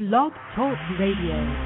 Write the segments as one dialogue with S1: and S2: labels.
S1: Blog Talk Radio.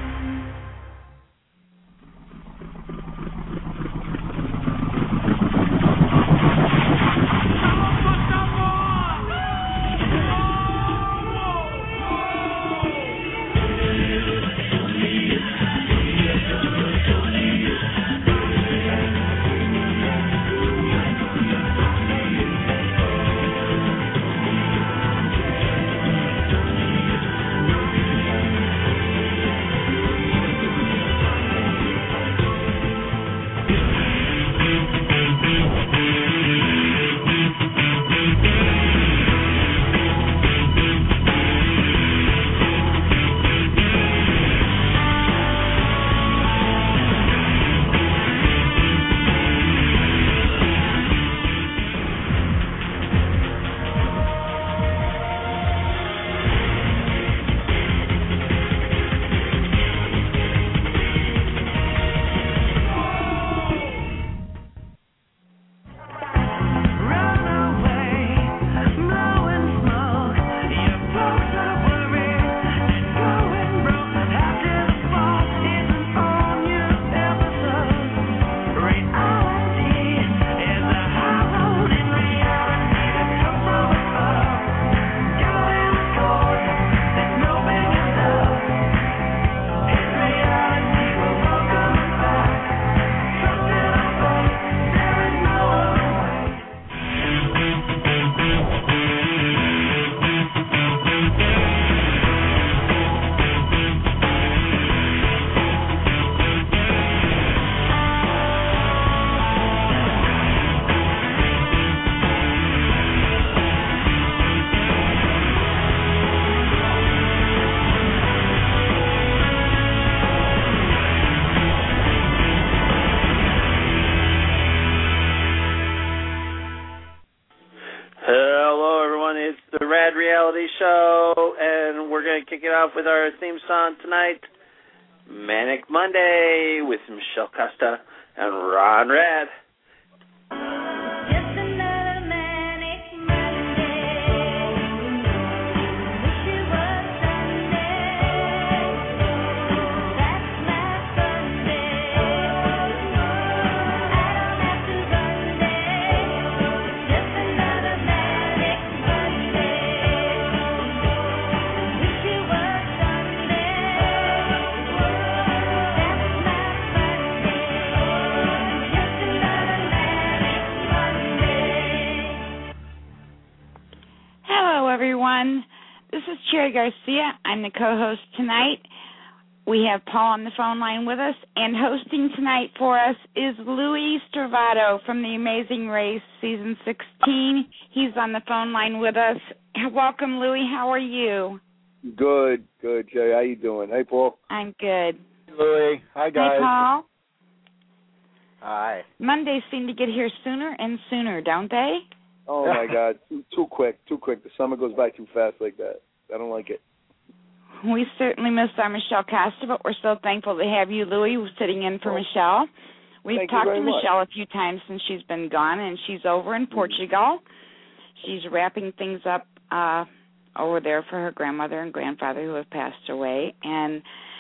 S2: Kick it off with our theme song tonight, Manic Monday with Michelle Costa and Ron Redd.
S3: Everyone, this is Cherry Garcia. I'm the co-host tonight. We have Paul on the phone line with us, and hosting tonight for us is Louis Stravato from The Amazing Race, Season 16. He's on the phone line with us. Welcome, Louis. How are you?
S4: Good, Cherry. How you doing? Hey, Paul.
S3: I'm good.
S4: Hey, Louis. Hi, guys.
S3: Hi, Paul.
S4: Hi.
S3: Mondays seem to get here sooner and sooner, don't they?
S4: Oh, my God. Too quick. The summer goes by too fast like that. I don't like it.
S3: We certainly missed our Michelle Costa, but we're so thankful to have you, Louis, sitting in for Michelle. We've talked to Michelle a few times since she's been gone, and she's over in Portugal. She's wrapping things up over there for her grandmother and grandfather who have passed away. And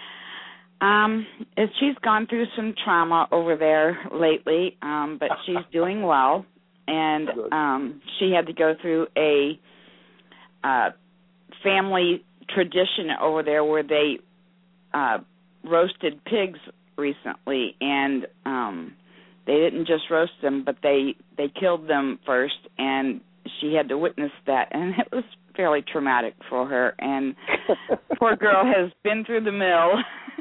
S3: she's gone through some trauma over there lately, but she's doing well. And she had to go through a family tradition over there where they roasted pigs recently, and they didn't just roast them, but they killed them first, and she had to witness that, and it was fairly traumatic for her, and poor girl has been through the mill.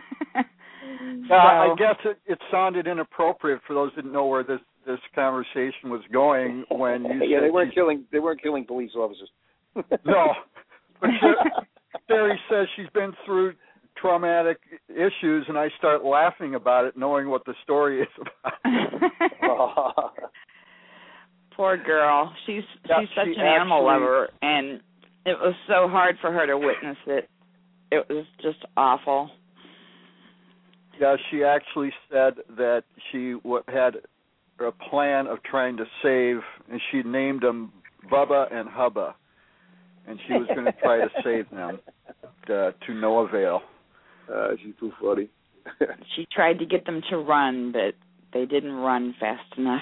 S5: I guess it sounded inappropriate for those who didn't know where this conversation was going when you
S4: said they weren't killing police officers.
S5: No, but Terry says she's been through traumatic issues, and I start laughing about it, knowing what the story is about.
S3: Poor girl. She's such an animal lover, and it was so hard for her to witness it. It was just awful.
S5: Yeah, she actually said that she had a plan of trying to save, and she named them Bubba and Hubba, and she was going to try to save them. to no avail.
S4: She's too funny.
S3: She tried to get them to run, but they didn't run fast enough.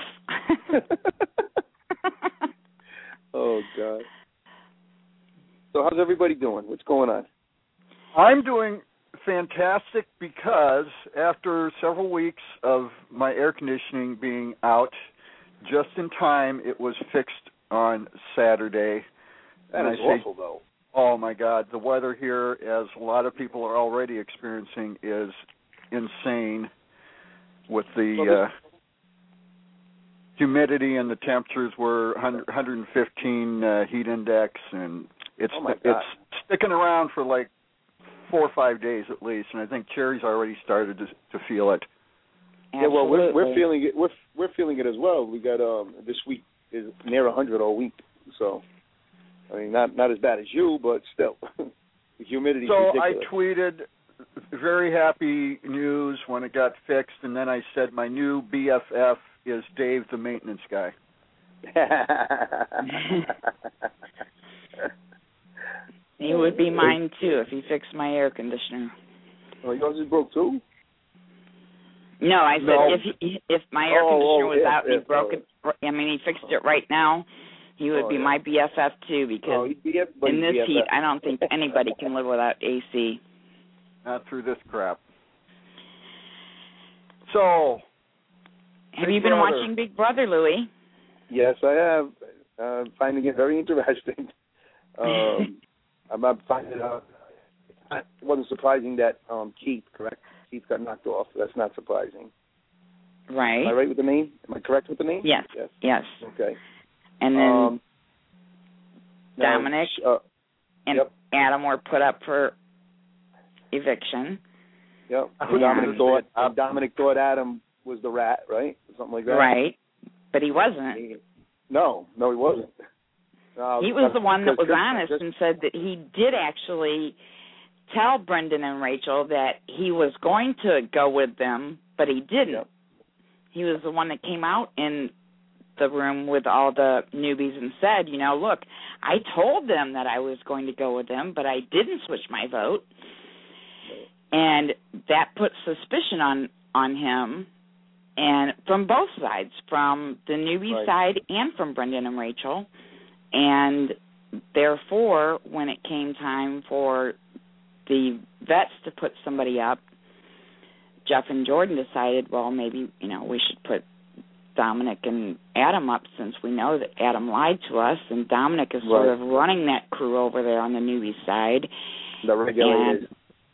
S4: Oh, God. So how's everybody doing? What's going on?
S5: I'm doing fantastic because after several weeks of my air conditioning being out, just in time it was fixed on Saturday.
S4: That is awful, though.
S5: Oh, my God. The weather here, as a lot of people are already experiencing, is insane with the humidity, and the temperatures were 115 heat index, and it's sticking around for like 4 or 5 days at least, and I think Cherry's already started to feel it.
S4: Yeah, well, we're feeling it. We're feeling it as well. We got this week is near 100 all week, so I mean not as bad as you, but still, the humidity.
S5: So
S4: is ridiculous.
S5: I tweeted very happy news when it got fixed, and then I said my new BFF is Dave, the maintenance guy.
S3: He would be mine too if he fixed my air conditioner.
S4: Oh, yours is broke too?
S3: No, I said if my air conditioner was out and he broke it, I mean he fixed it right now, he would be my BFF too, because in this heat I don't think anybody can live without AC.
S5: Not through this crap. So,
S3: have you been watching Big Brother, Louie?
S4: Yes, I have. I'm finding it very interesting. I'm finding it wasn't surprising that Keith got knocked off. That's not surprising.
S3: Right.
S4: Am I right with the name? Am I correct with the name?
S3: Yes. Yes.
S4: Okay.
S3: And then Dominic and Adam were put up for eviction.
S4: Yep. Dominic thought Adam was the rat, right? Something like that.
S3: Right. But he wasn't.
S4: No, he wasn't.
S3: He was the one that was honest and said that he did actually tell Brendan and Rachel that he was going to go with them, but he didn't. Yep. He was the one that came out in the room with all the newbies and said, look, I told them that I was going to go with them, but I didn't switch my vote. And that put suspicion on him, and from both sides, from the newbie side and from Brendan and Rachel. And therefore, when it came time for the vets to put somebody up, Jeff and Jordan decided, well, maybe, we should put Dominic and Adam up, since we know that Adam lied to us, and Dominic is sort of running that crew over there on the newbie side.
S4: The regulators.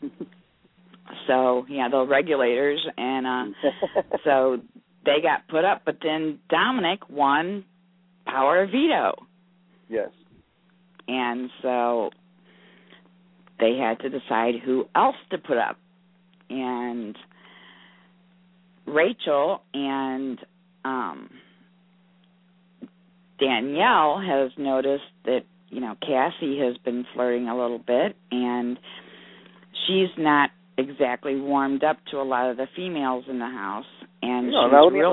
S3: The regulators, and so they got put up, but then Dominic won power of veto.
S4: Yes.
S3: And so they had to decide who else to put up. And Rachel and Danielle has noticed that, Cassie has been flirting a little bit, and she's not exactly warmed up to a lot of the females in the house. And Go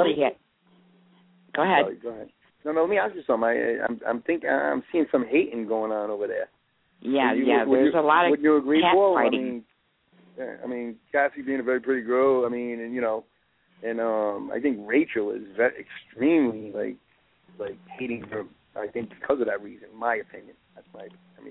S3: ahead.
S4: Sorry, go ahead. No, let me ask you something. I'm seeing some hating going on over there.
S3: Yeah, there's a lot of
S4: would you agree,
S3: cat
S4: Paul?
S3: fighting.
S4: I mean, Cassie being a very pretty girl. I mean, and I think Rachel is extremely like hating her. I think because of that reason. My opinion. That's my.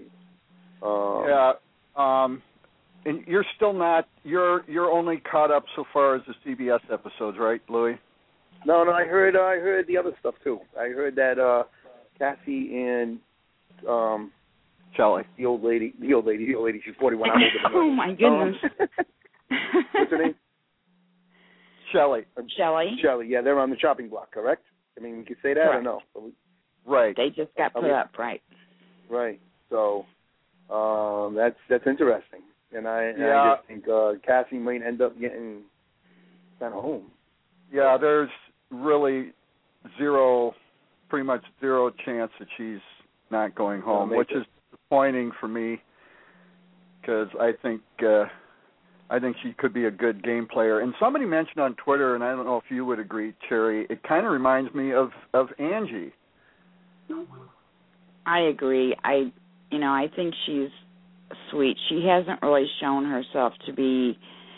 S5: And you're still not. You're only caught up so far as the CBS episodes, right, Louie?
S4: No, I heard the other stuff too. I heard that Cassie and
S5: Shelley,
S4: the old lady, she's 41. I'm older than her.
S3: Oh my goodness.
S4: What's her name?
S5: Shelley,
S4: yeah, they're on the chopping block, correct? I mean, we could say that or no?
S5: Right.
S3: They just got put up, right?
S4: Right. So that's interesting, and I just think Cassie might end up getting sent home.
S5: Yeah, there's really pretty much zero chance that she's not going home, which is disappointing for me, because I think she could be a good game player. And somebody mentioned on Twitter, and I don't know if you would agree, Cherry, it kind of reminds me of Angie.
S3: I agree. I think she's sweet. She hasn't really shown herself to be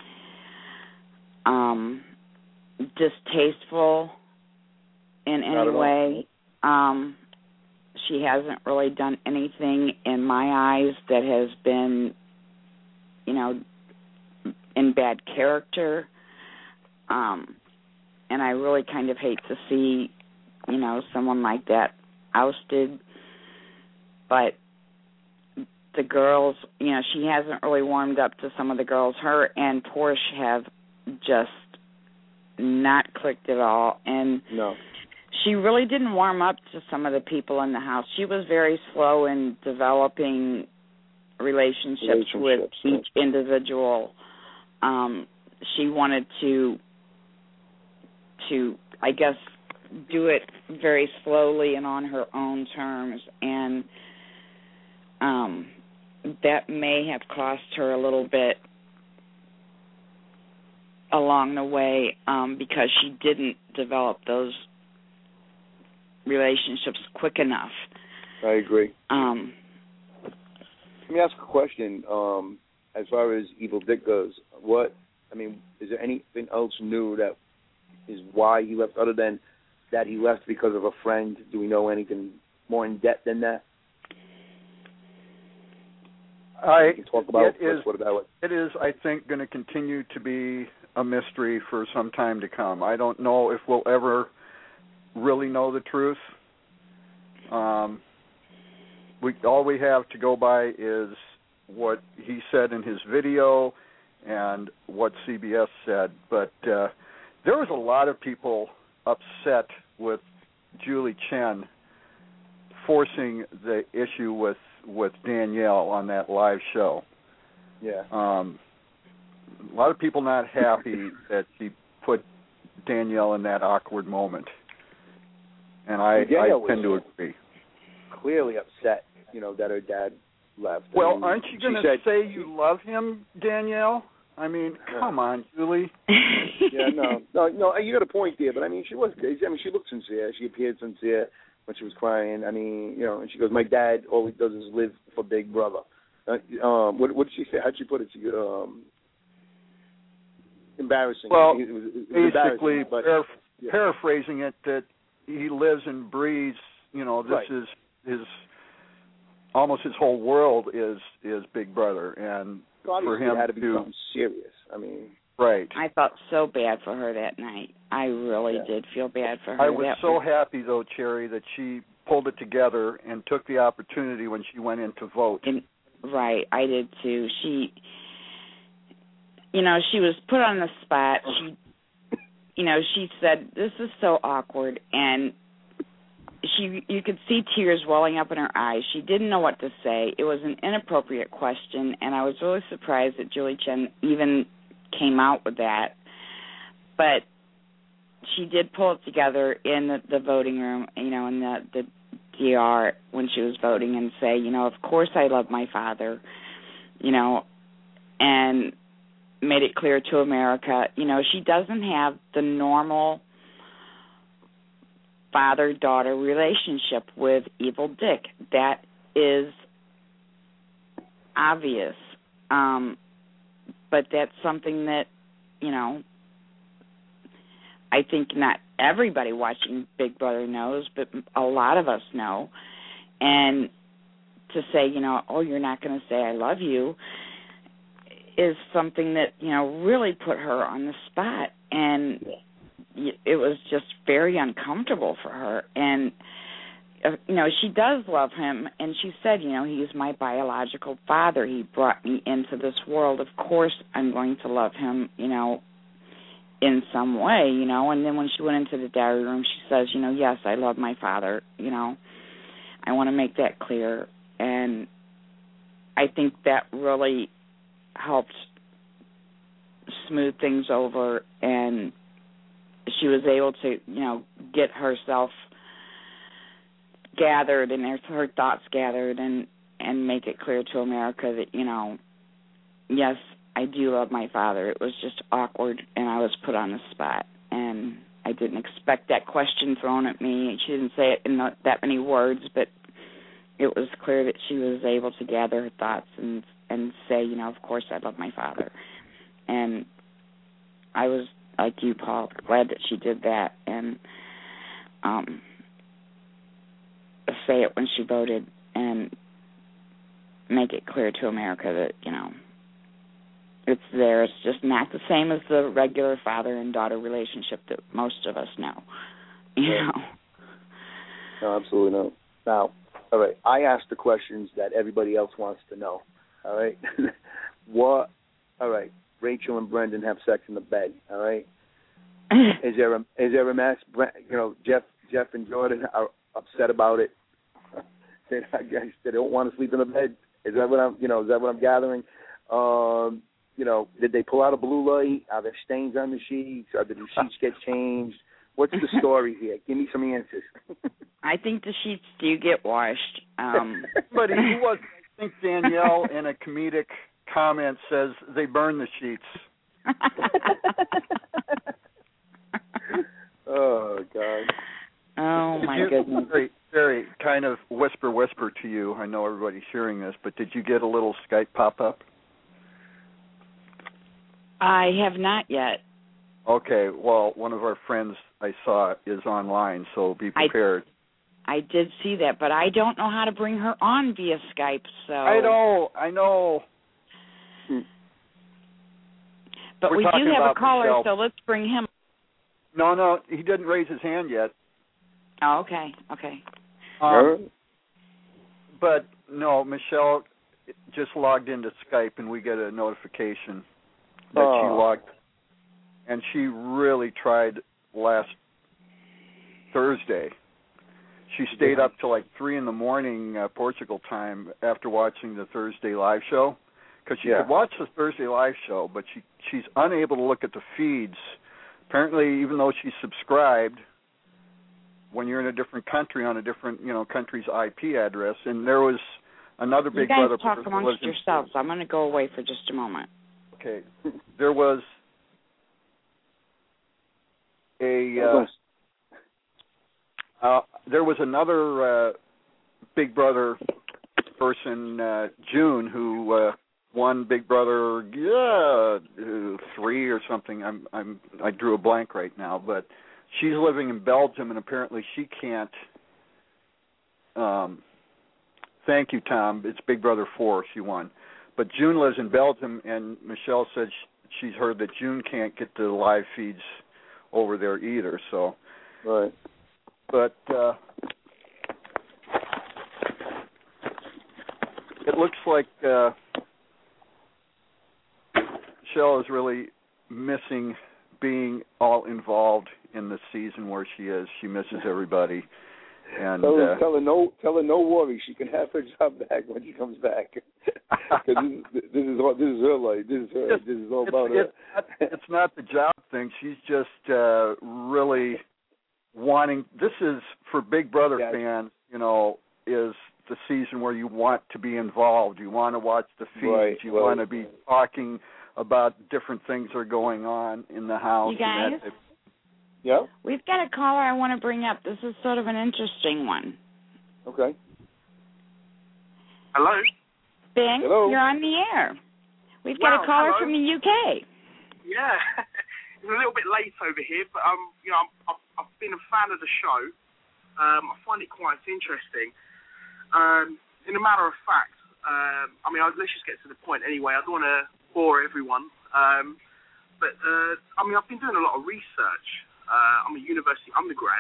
S3: distasteful in any way. She hasn't really done anything in my eyes that has been, in bad character. And I really kind of hate to see, someone like that ousted. But the girls, she hasn't really warmed up to some of the girls. Her and Porsche have just not clicked at all. And
S4: no.
S3: She really didn't warm up to some of the people in the house. She was very slow in developing relationships with each individual. She wanted to, I guess, do it very slowly and on her own terms, and that may have cost her a little bit along the way, because she didn't develop those relationships quick enough.
S4: I agree. Let me ask a question. As far as Evil Dick goes, is there anything else new that is why he left, other than that he left because of a friend? Do we know anything more in depth than that?
S5: I
S4: can talk about
S5: it is, I think, going to continue to be a mystery for some time to come. I don't know if we'll ever really know the truth. All we have to go by is what he said in his video and what CBS said. But there was a lot of people upset with Julie Chen forcing the issue with Danielle on that live show.
S4: Yeah.
S5: A lot of people not happy that she put Danielle in that awkward moment. And I tend to agree.
S4: Clearly upset, that her dad left.
S5: Well, aren't you going to say you love him, Danielle? I mean, come on, Julie.
S4: Yeah, no, you got a point there, but she was. She looked sincere. She appeared sincere when she was crying. And she goes, "My dad, all he does is live for Big Brother." What did she say? How'd she put it? Embarrassing.
S5: Well,
S4: it was
S5: basically,
S4: but,
S5: paraphrasing it, that he lives and breathes. This is his. Almost his whole world is Big Brother, and for him
S4: it had to be something serious.
S5: Right.
S3: I felt so bad for her that night. I really did feel bad for her.
S5: I was so happy, though, Cherry, that she pulled it together and took the opportunity when she went in to vote.
S3: Right, I did too. She was put on the spot. She said, "This is so awkward," and you could see tears welling up in her eyes. She didn't know what to say. It was an inappropriate question, and I was really surprised that Julie Chen even came out with that. But she did pull it together in the voting room, in the DR when she was voting, and say, of course I love my father, and made it clear to America, she doesn't have the normal father-daughter relationship with Evil Dick. That is obvious. But that's something that, I think not everybody watching Big Brother knows, but a lot of us know. And to say, you're not going to say I love you is something that, really put her on the spot. And it was just very uncomfortable for her. And, she does love him. And she said, he's my biological father. He brought me into this world. Of course I'm going to love him, in some way, And then when she went into the diary room, she says, yes, I love my father. I want to make that clear. And I think that really helped smooth things over, and she was able to, get herself gathered and her thoughts gathered and make it clear to America that, yes, I do love my father. It was just awkward, and I was put on the spot, and I didn't expect that question thrown at me. She didn't say it in that many words, but it was clear that she was able to gather her thoughts and and say, of course I love my father. And I was, like you, Paul, glad that she did that and say it when she voted and make it clear to America that, it's there. It's just not the same as the regular father and daughter relationship that most of us know.
S4: No, absolutely not. Now, all right, I asked the questions that everybody else wants to know. All right, all right, Rachel and Brendan have sex in the bed. All right, is there a mess? Jeff and Jordan are upset about it. They don't want to sleep in the bed. Is that what I'm gathering? Did they pull out a blue light? Are there stains on the sheets? Or did the sheets get changed? What's the story here? Give me some answers.
S3: I think the sheets do get washed.
S5: But I think Danielle in a comedic comment says they burn the sheets.
S4: Oh, God.
S3: Oh, my goodness.
S5: Very, very kind of whisper to you. I know everybody's hearing this, but did you get a little Skype pop-up?
S3: I have not yet.
S5: Okay, well, one of our friends I saw is online, so be prepared.
S3: I did see that, but I don't know how to bring her on via Skype, so... I
S5: know.
S3: But we do have a caller, Michelle. So let's bring him.
S5: No, he didn't raise his hand yet.
S3: Oh, okay.
S5: But, no, Michelle just logged into Skype, and we get a notification that she logged. And she really tried last Thursday. She stayed up till like 3 a.m. Portugal time after watching the Thursday live show. Because she could watch the Thursday live show, but she's unable to look at the feeds. Apparently, even though she's subscribed, when you're in a different country on a different, country's IP address, and there was another Big Brother.
S3: You guys talk amongst yourselves. I'm going to go away for just a moment.
S5: Okay. There was another Big Brother person, June, who won Big Brother 3 or something. I drew a blank right now, but she's living in Belgium, and apparently she can't. Thank you, Tom. It's Big Brother 4. She won, but June lives in Belgium, and Michelle said she's heard that June can't get the live feeds over there either. So,
S4: right.
S5: But it looks like Michelle is really missing being all involved in the season where she is. She misses everybody. And
S4: tell her no worry. She can have her job back when she comes back. Because this is her life. This is all about her.
S5: It's not the job thing. She's just really wanting. This is for Big Brother fans. Is the season where you want to be involved. You want to watch the feeds. You want to be talking about different things that are going on in the house.
S3: You guys?
S4: Yeah?
S3: We've got a caller I want to bring up. This is sort of an interesting one.
S4: Okay.
S6: Hello?
S3: Bing,
S4: hello.
S3: You're on the air. We've got a caller from the UK.
S6: Yeah. It's a little bit late over here, but I've been a fan of the show. I find it quite interesting. In a matter of fact, let's just get to the point anyway. I don't want to bore everyone. But I've been doing a lot of research. I'm a university undergrad.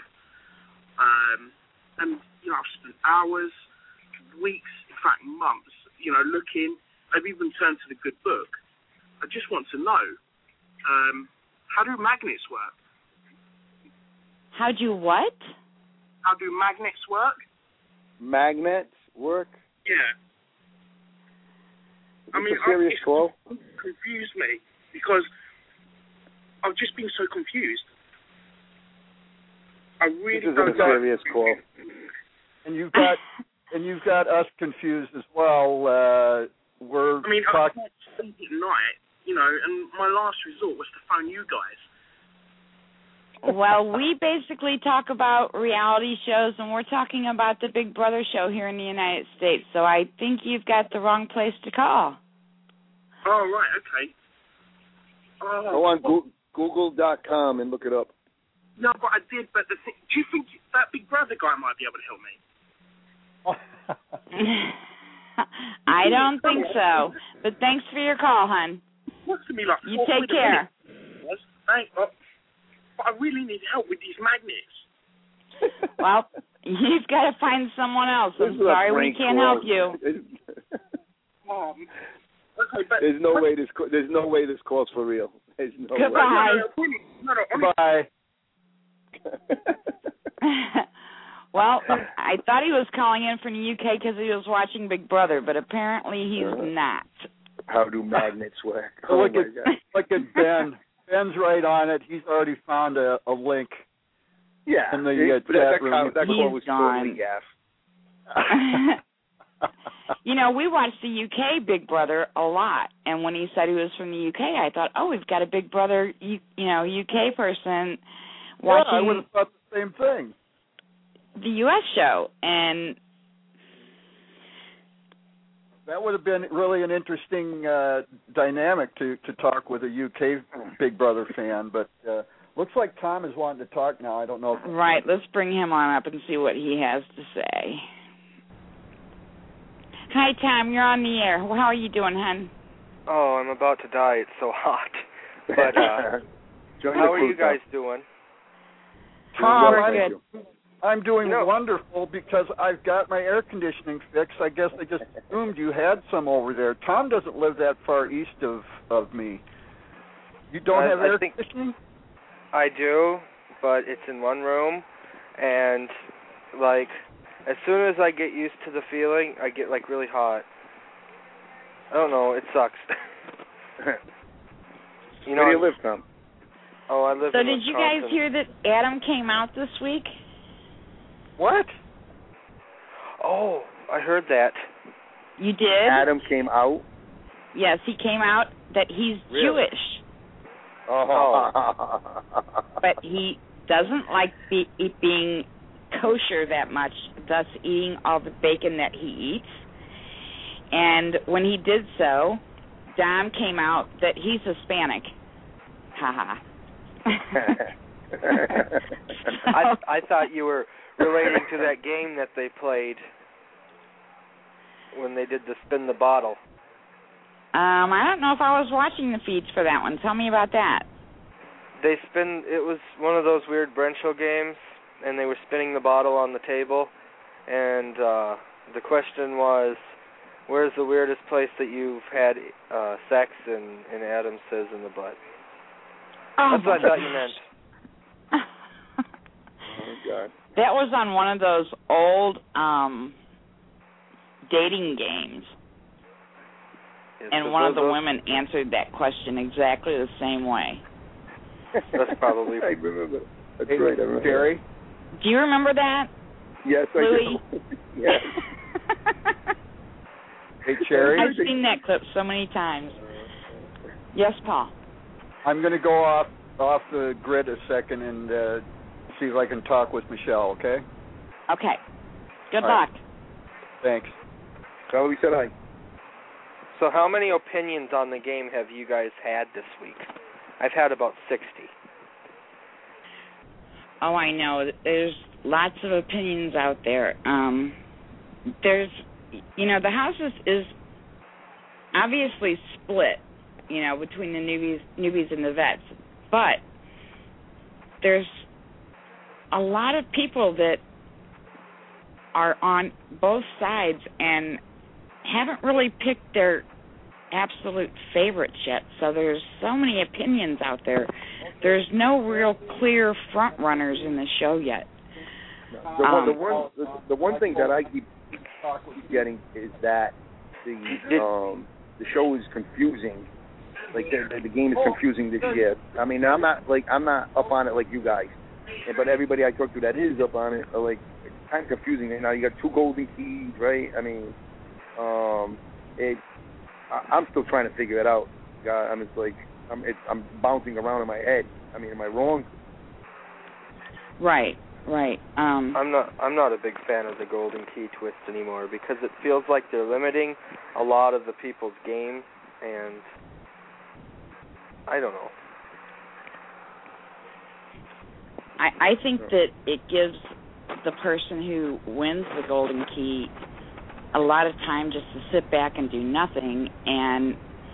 S6: And I've spent hours, weeks, in fact months, looking. I've even turned to the good book. I just want to know, how do magnets work?
S3: How do what?
S6: How do magnets work?
S4: Magnets work?
S6: Yeah.
S4: It's a serious call.
S6: Confused me because I've just been so confused. I really don't know.
S4: This is a serious call.
S5: And you've got us confused as well.
S6: I can't sleep at night, and my last resort was to phone you guys.
S3: Well, we basically talk about reality shows, and we're talking about the Big Brother show here in the United States, so I think you've got the wrong place to call.
S6: Oh, right, okay.
S4: Go on Google.com and look it up.
S6: No, but I did, but do you think that Big Brother guy might be able to help me?
S3: I don't think so. But thanks for your call, hon.
S6: What's to me like?
S3: You take care.
S6: But I really need help with these magnets.
S3: Well, you've got to find someone else. I'm sorry we can't help you.
S6: Okay, but
S4: there's no way this calls for real. There's no
S3: Goodbye.
S5: Goodbye.
S3: Well, I thought he was calling in from the UK because he was watching Big Brother, but apparently he's not.
S4: How do magnets work? Oh,
S5: look at Ben. Ben's right on it. He's already found a link.
S4: Yeah.
S5: In the chat room.
S4: That call was totally gaff.
S3: You know, we watched the UK Big Brother a lot, and when he said he was from the UK, I thought, oh, we've got a Big Brother, UK person watching.
S5: Yeah, I would have thought the same thing.
S3: The U.S. show, and
S5: that would have been really an interesting dynamic to talk with a UK Big Brother fan, but looks like Tom is wanting to talk now. I don't know.
S3: Right, let's bring him on up and see what he has to say. Hi, Tom, you're on the air. How are you doing, hon?
S7: Oh, I'm about to die. It's so hot. But how are you guys doing?
S5: Tom, I'm doing wonderful because I've got my air conditioning fixed. I guess they just assumed you had some over there. Tom doesn't live that far east of me. You don't have air conditioning?
S7: I do, but it's in one room, and as soon as I get used to the feeling, I get really hot. I don't know, it sucks.
S4: Where do you live, Tom?
S7: Oh, I live in Wisconsin.
S3: So did you guys hear that Adam came out this week?
S5: What?
S7: Oh, I heard that.
S3: You did?
S4: Adam came out?
S3: Yes, he came out that he's Jewish.
S4: Oh.
S3: But he doesn't like being kosher that much, thus eating all the bacon that he eats. And when he did so, Dom came out that he's Hispanic. Ha-ha.
S7: I thought you were relating to that game that they played when they did the spin the bottle.
S3: I don't know if I was watching the feeds for that one. Tell me about that.
S7: It was one of those weird Brentshow games, and they were spinning the bottle on the table, and the question was, where's the weirdest place that you've had sex? And Adam says in the butt.
S3: Oh,
S7: that's what I thought you meant.
S4: Oh, God.
S3: That was on one of those old dating games.
S7: Yes,
S3: and one of the women answered that question exactly the same way.
S7: That's probably...
S4: I remember. That's right, I remember.
S5: Gary?
S3: Do you remember that?
S4: Yes,
S3: Louis?
S4: I do. Yes.
S5: Hey, Cherry?
S3: I've seen that clip so many times. Yes, Paul?
S5: I'm going to go off the grid a second and see if I can talk with Michelle, okay?
S3: Okay. Good
S5: All
S3: luck.
S5: Right. Thanks.
S4: So we said hi.
S7: So how many opinions on the game have you guys had this week? I've had about 60.
S3: Oh, I know. There's lots of opinions out there. There's, the house is obviously split, between the newbies and the vets. But there's a lot of people that are on both sides and haven't really picked their absolute favorites yet. So there's so many opinions out there. There's no real clear front runners in the show yet.
S4: The one thing that I keep getting is that the show is confusing. Like the game is confusing this year. I mean, I'm not up on it like you guys, but everybody I talk to that is up on it are it's kind of confusing. Now you got 2 golden keys, right? I mean, I'm still trying to figure it out. I'm bouncing around in my head. I mean, am I wrong?
S3: Right.
S7: I'm not a big fan of the golden key twist anymore because it feels like they're limiting a lot of the people's game and I don't know.
S3: I think that it gives the person who wins the Golden Key a lot of time just to sit back and do nothing, and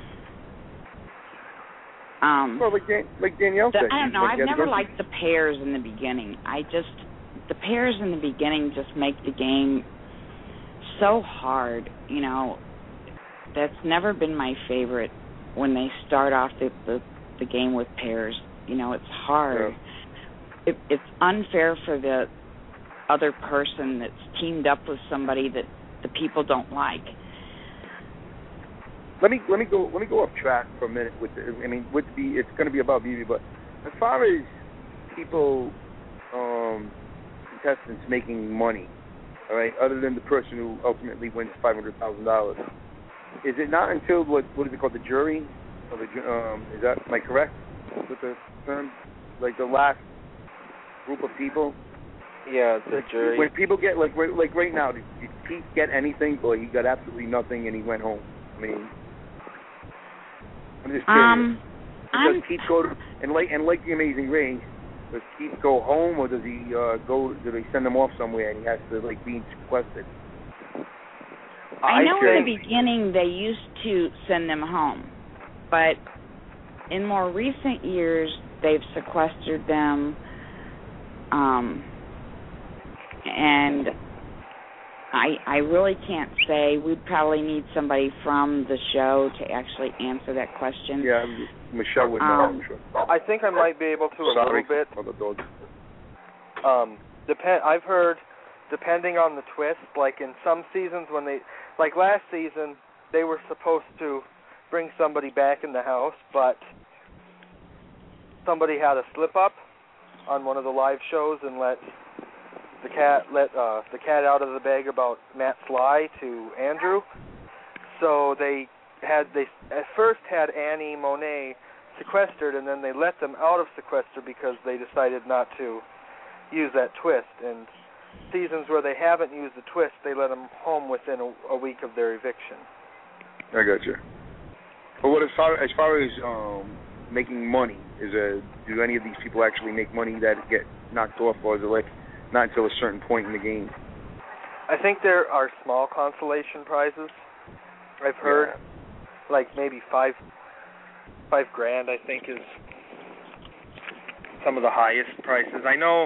S4: well, like Danielle said.
S3: I don't know. I've never liked the pairs in the beginning. The pairs in the beginning just make the game so hard. You know, that's never been my favorite when they start off the game with pairs. You know, it's hard. Yeah. It's unfair for the other person that's teamed up with somebody that the people don't like.
S4: Let me go off track for a minute with it's going to be about BB, but as far as people, contestants making money, all right, other than the person who ultimately wins $500,000, is it not until what is it called, the jury? Or am I correct with the term? Like the last group of people?
S7: Yeah, the jury.
S4: When people get like right now, did Pete get anything? Or he got absolutely nothing and he went home? I mean, I'm just curious. Does Pete go to and like the Amazing Race? Does Pete go home, or does he go? Do they send him off somewhere and he has to like be sequestered?
S3: I know in the beginning they used to send them home, but in more recent years they've sequestered them, and I really can't say. We'd probably need somebody from the show to actually answer that question.
S4: Yeah, Michelle would know, I'm sure.
S7: I think I might be able to a little bit. I've heard, depending on the twist, like in some seasons when like last season, they were supposed to bring somebody back in the house, but somebody had a slip-up on one of the live shows and let the cat out of the bag about Matt Sly to Andrew. So they at first had Annie Monet sequestered, and then they let them out of sequester because they decided not to use that twist. And seasons where they haven't used the twist, they let them home within a week of their eviction.
S4: I got you. But what as far as making money, do any of these people actually make money that get knocked off, or is it like not until a certain point in the game?
S7: I think there are small consolation prizes. I've heard like maybe $5,000, I think, is some of the highest prices. I know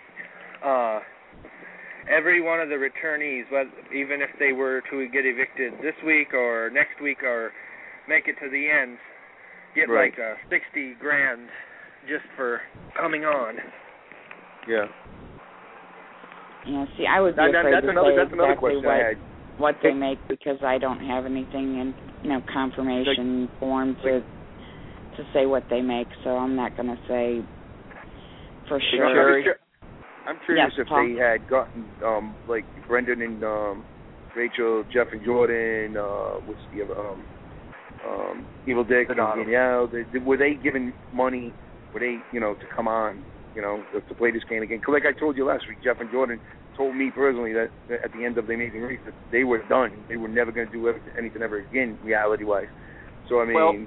S7: every one of the returnees, even if they were to get evicted this week or next week or make it to the end, get like $60,000 just for coming on.
S4: Yeah.
S3: Yeah. See, I would be afraid to say what they make, because I don't have anything in confirmation form to say what they make. So I'm not going to say for sure.
S4: I'm curious if they had gotten like Brendan and Rachel, Jeff and Jordan, what's the other, Evil Dick and Danielle. Were they given money? Were they to come on? To play this game again? Because like I told you last week, Jeff and Jordan told me personally that at the end of the Amazing Race that they were done. They were never going to do anything ever again, reality-wise. So I mean,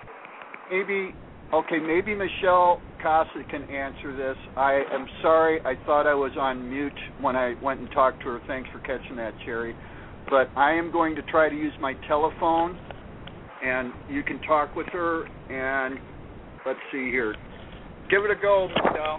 S5: maybe Michelle Casa can answer this. I am sorry, I thought I was on mute when I went and talked to her. Thanks for catching that, Cherry. But I am going to try to use my telephone, and you can talk with her. And let's see here. Give it a go, Michelle.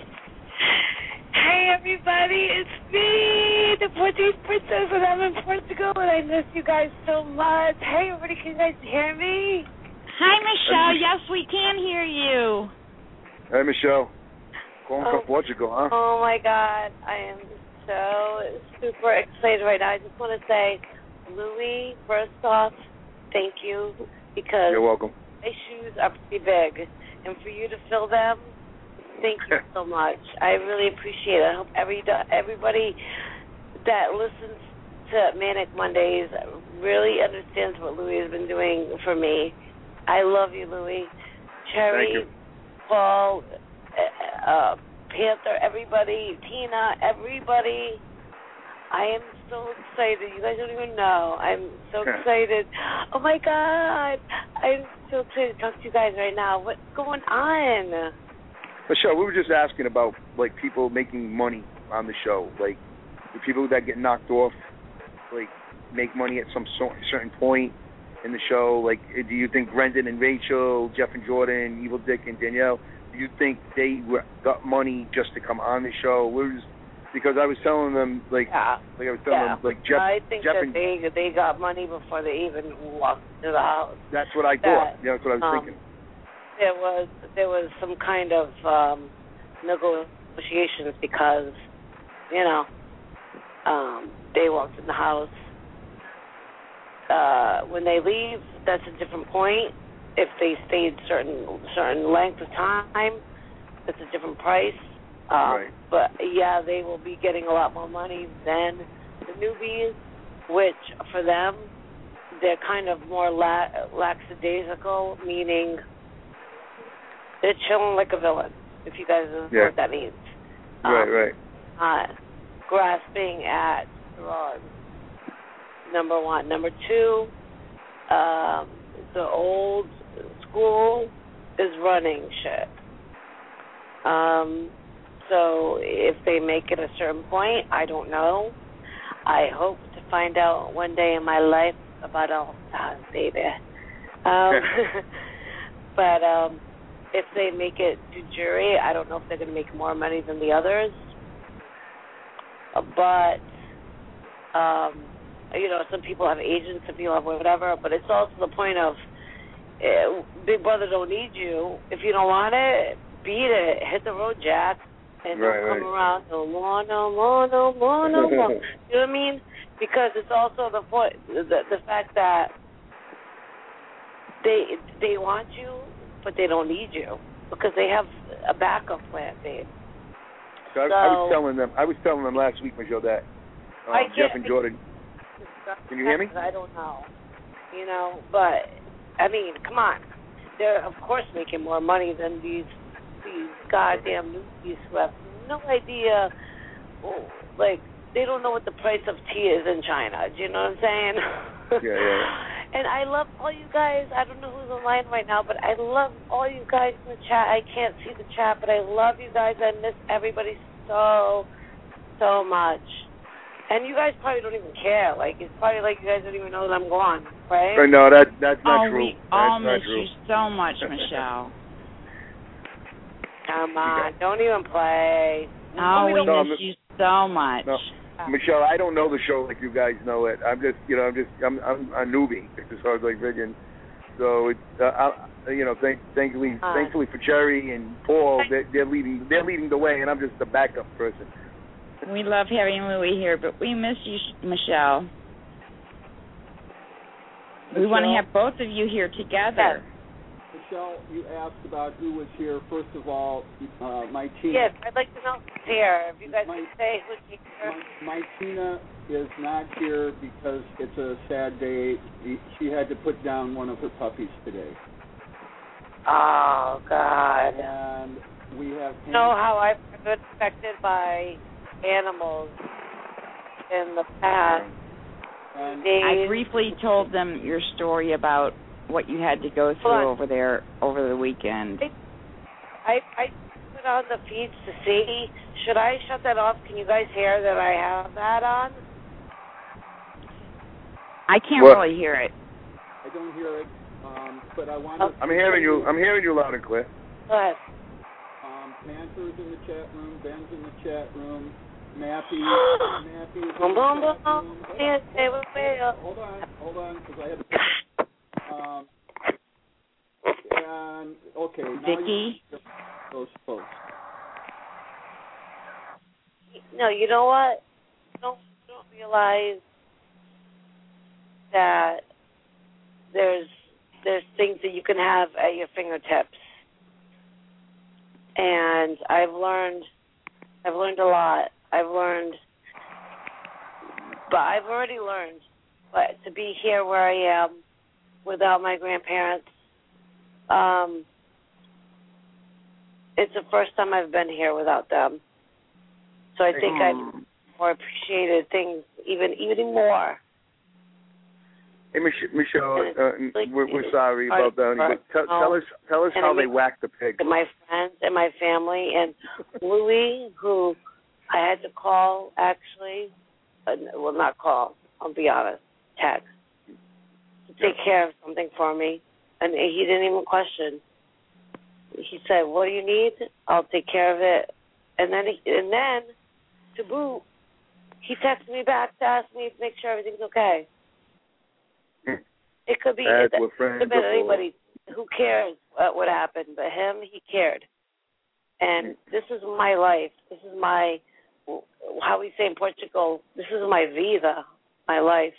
S8: Hey, everybody, it's me, the Portuguese princess, and I'm in Portugal, and I miss you guys so much. Hey, everybody, can you guys hear me?
S3: Hi, Michelle. Yes, we can hear you.
S4: Hey, Michelle. Calling from Portugal, huh?
S8: Oh, my God. I am so super excited right now. I just want to say, Louie, first off, thank you, because
S4: you're welcome.
S8: My shoes are pretty big, and for you to fill them, thank you so much. I really appreciate it. I hope everybody that listens to Manic Mondays really understands what Louie has been doing for me. I love you, Louie. Cherry, Paul, Panther, everybody, Tina, everybody. I am so excited. You guys don't even know. I'm so excited. Oh, my God. I'm so excited to talk to you guys right now. What's going on?
S4: Michelle, we were just asking about, like, people making money on the show. Like, the people that get knocked off, like, make money at some certain point in the show. Like, do you think Brendan and Rachel, Jeff and Jordan, Evil Dick and Danielle, do you think they got money just to come on the show? Because I was telling them, like, I was telling them, like, Jeff.
S8: I think
S4: Jeff
S8: that
S4: and,
S8: they got money before they even walked into the house.
S4: That's what I thought. That's what I was thinking.
S8: There was some kind of negotiations because, you know, they walked in the house. When they leave, that's a different point. If they stayed certain length of time, that's a different price.
S4: Right.
S8: But yeah, they will be getting a lot more money than the newbies, which for them, they're kind of more lackadaisical, meaning they're chilling like a villain, if you guys know what that means.
S4: Right.
S8: Grasping at straws, number one. Number two, the old school is running shit. So if they make it a certain point, I don't know. I hope to find out one day in my life about all stars, baby. But if they make it to jury, I don't know if they're going to make more money than the others. But, you know, some people have agents, some people have whatever, but it's also the point of Big Brother don't need you. If you don't want it, beat it. Hit the road, Jack. And don't come around no more. You know what I mean? Because it's also the point, the fact that they want you, but they don't need you because they have a backup plan, babe.
S4: So I was telling them last week, Michelle, that Jeff and Jordan. Can you hear me?
S8: I don't know. You know, but I mean, come on. They're of course making more money than these goddamn newbies who have no idea, like, they don't know what the price of tea is in China. Do you know what I'm saying?
S4: Yeah.
S8: And I love all you guys. I don't know who's online right now, but I love all you guys in the chat. I can't see the chat, but I love you guys. I miss everybody so much. And you guys probably don't even care. Like, it's probably like you guys don't even know that I'm gone, right?
S4: No, that's not true.
S3: We all miss you so much, Michelle.
S8: Come on, don't even play.
S3: We miss you so much.
S4: No. Michelle, I don't know the show like you guys know it. I'm just, I'm a newbie as far as like Vision. So it's, thankfully for Jerry and Paul, they're leading the way, and I'm just the backup person.
S3: We love having Louie here, but we miss you, Michelle. We want to have both of you here together.
S5: Michelle, you asked about who was here. First of all, my Tina.
S8: Yes, I'd like to know who's here. If you guys can say who's here.
S5: My Tina is not here because it's a sad day. She had to put down one of her puppies today.
S8: Oh, God.
S5: And we have...
S8: You know how I've been affected by animals in the past.
S5: And
S3: I briefly told them your story about what you had to go through over there over the weekend.
S8: I put on the feeds to see. Should I shut that off? Can you guys hear that I have that on?
S3: I can't really hear it.
S5: I don't hear it, but I want to...
S4: I'm hearing you loud and clear.
S8: Go ahead.
S5: Panther's in the chat room. Ben's in the chat room. Mappy is in the chat room. Hold on, because I had to... and okay,
S3: Vicky,
S5: those folks.
S8: No, you know what? Don't realize that there's things that you can have at your fingertips, and I've learned a lot. I've already learned, but to be here where I am without my grandparents, it's the first time I've been here without them. So I think more appreciated things even more.
S4: Hey, Michelle, we're sorry about that, but tell us how they whack the pig.
S8: My friends and my family, and Louie, who I had to call, actually, well, not call, I'll be honest, text, to take care of something for me, and he didn't even question. He said, "What do you need? I'll take care of it." And then to boot, he texted me back to ask me to make sure everything's okay. It could be anybody who cares what happened, but him, he cared. And this is my life. This is my, how we say in Portugal, this is my vida, my life.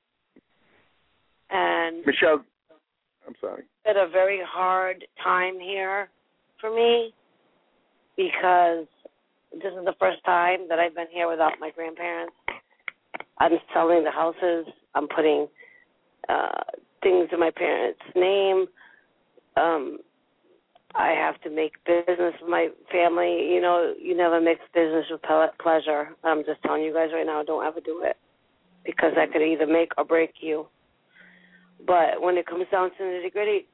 S8: And
S4: Michelle, I'm sorry.
S8: It's been a very hard time here for me because this is the first time that I've been here without my grandparents. I'm selling the houses. I'm putting things in my parents' name. I have to make business with my family. You know, you never mix business with pleasure. I'm just telling you guys right now, don't ever do it because that could either make or break you. But when it comes down to the nitty-gritty,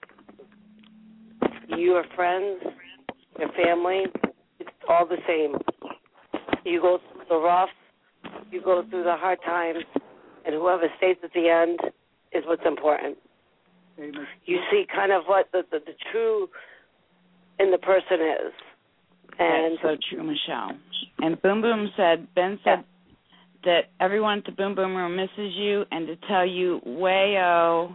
S8: your friends, your family, it's all the same. You go through the rough, you go through the hard times, and whoever stays at the end is what's important. You see kind of what the true in the person is. And
S3: that's so true, Michelle. And Ben said that everyone at the Boom Boom Room misses you and to tell you, wayo.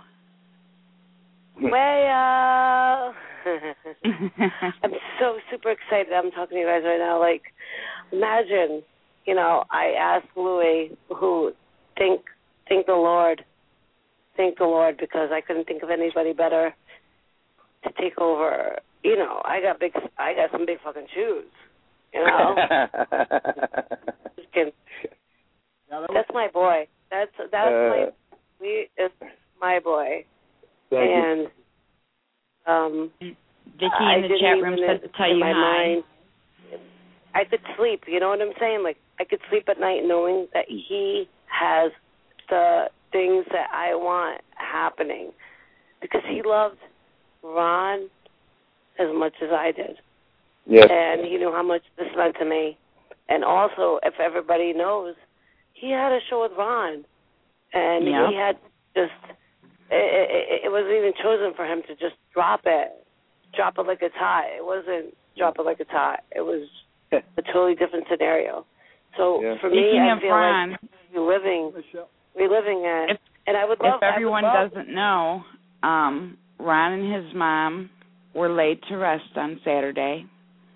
S8: Wayo. I'm so super excited I'm talking to you guys right now. Like, imagine, I asked Louie, who thank the Lord, because I couldn't think of anybody better to take over. I got some big fucking shoes. Just kidding. That's my boy. That's my boy. And
S3: Vicky in the chat room said to tell you hi.
S8: Mind, I could sleep. You know what I'm saying? Like, I could sleep at night knowing that he has the things that I want happening, because he loved Ron as much as I did.
S4: Yes.
S8: And he knew how much this meant to me. And also, if everybody knows, he had a show with Ron, and he had just. It wasn't even chosen for him to just drop it like it's hot. It wasn't drop it like it's hot. It was a totally different scenario. So for me, I feel
S3: Ron,
S8: like reliving it. And I would love.
S3: If everyone doesn't know, Ron and his mom were laid to rest on Saturday,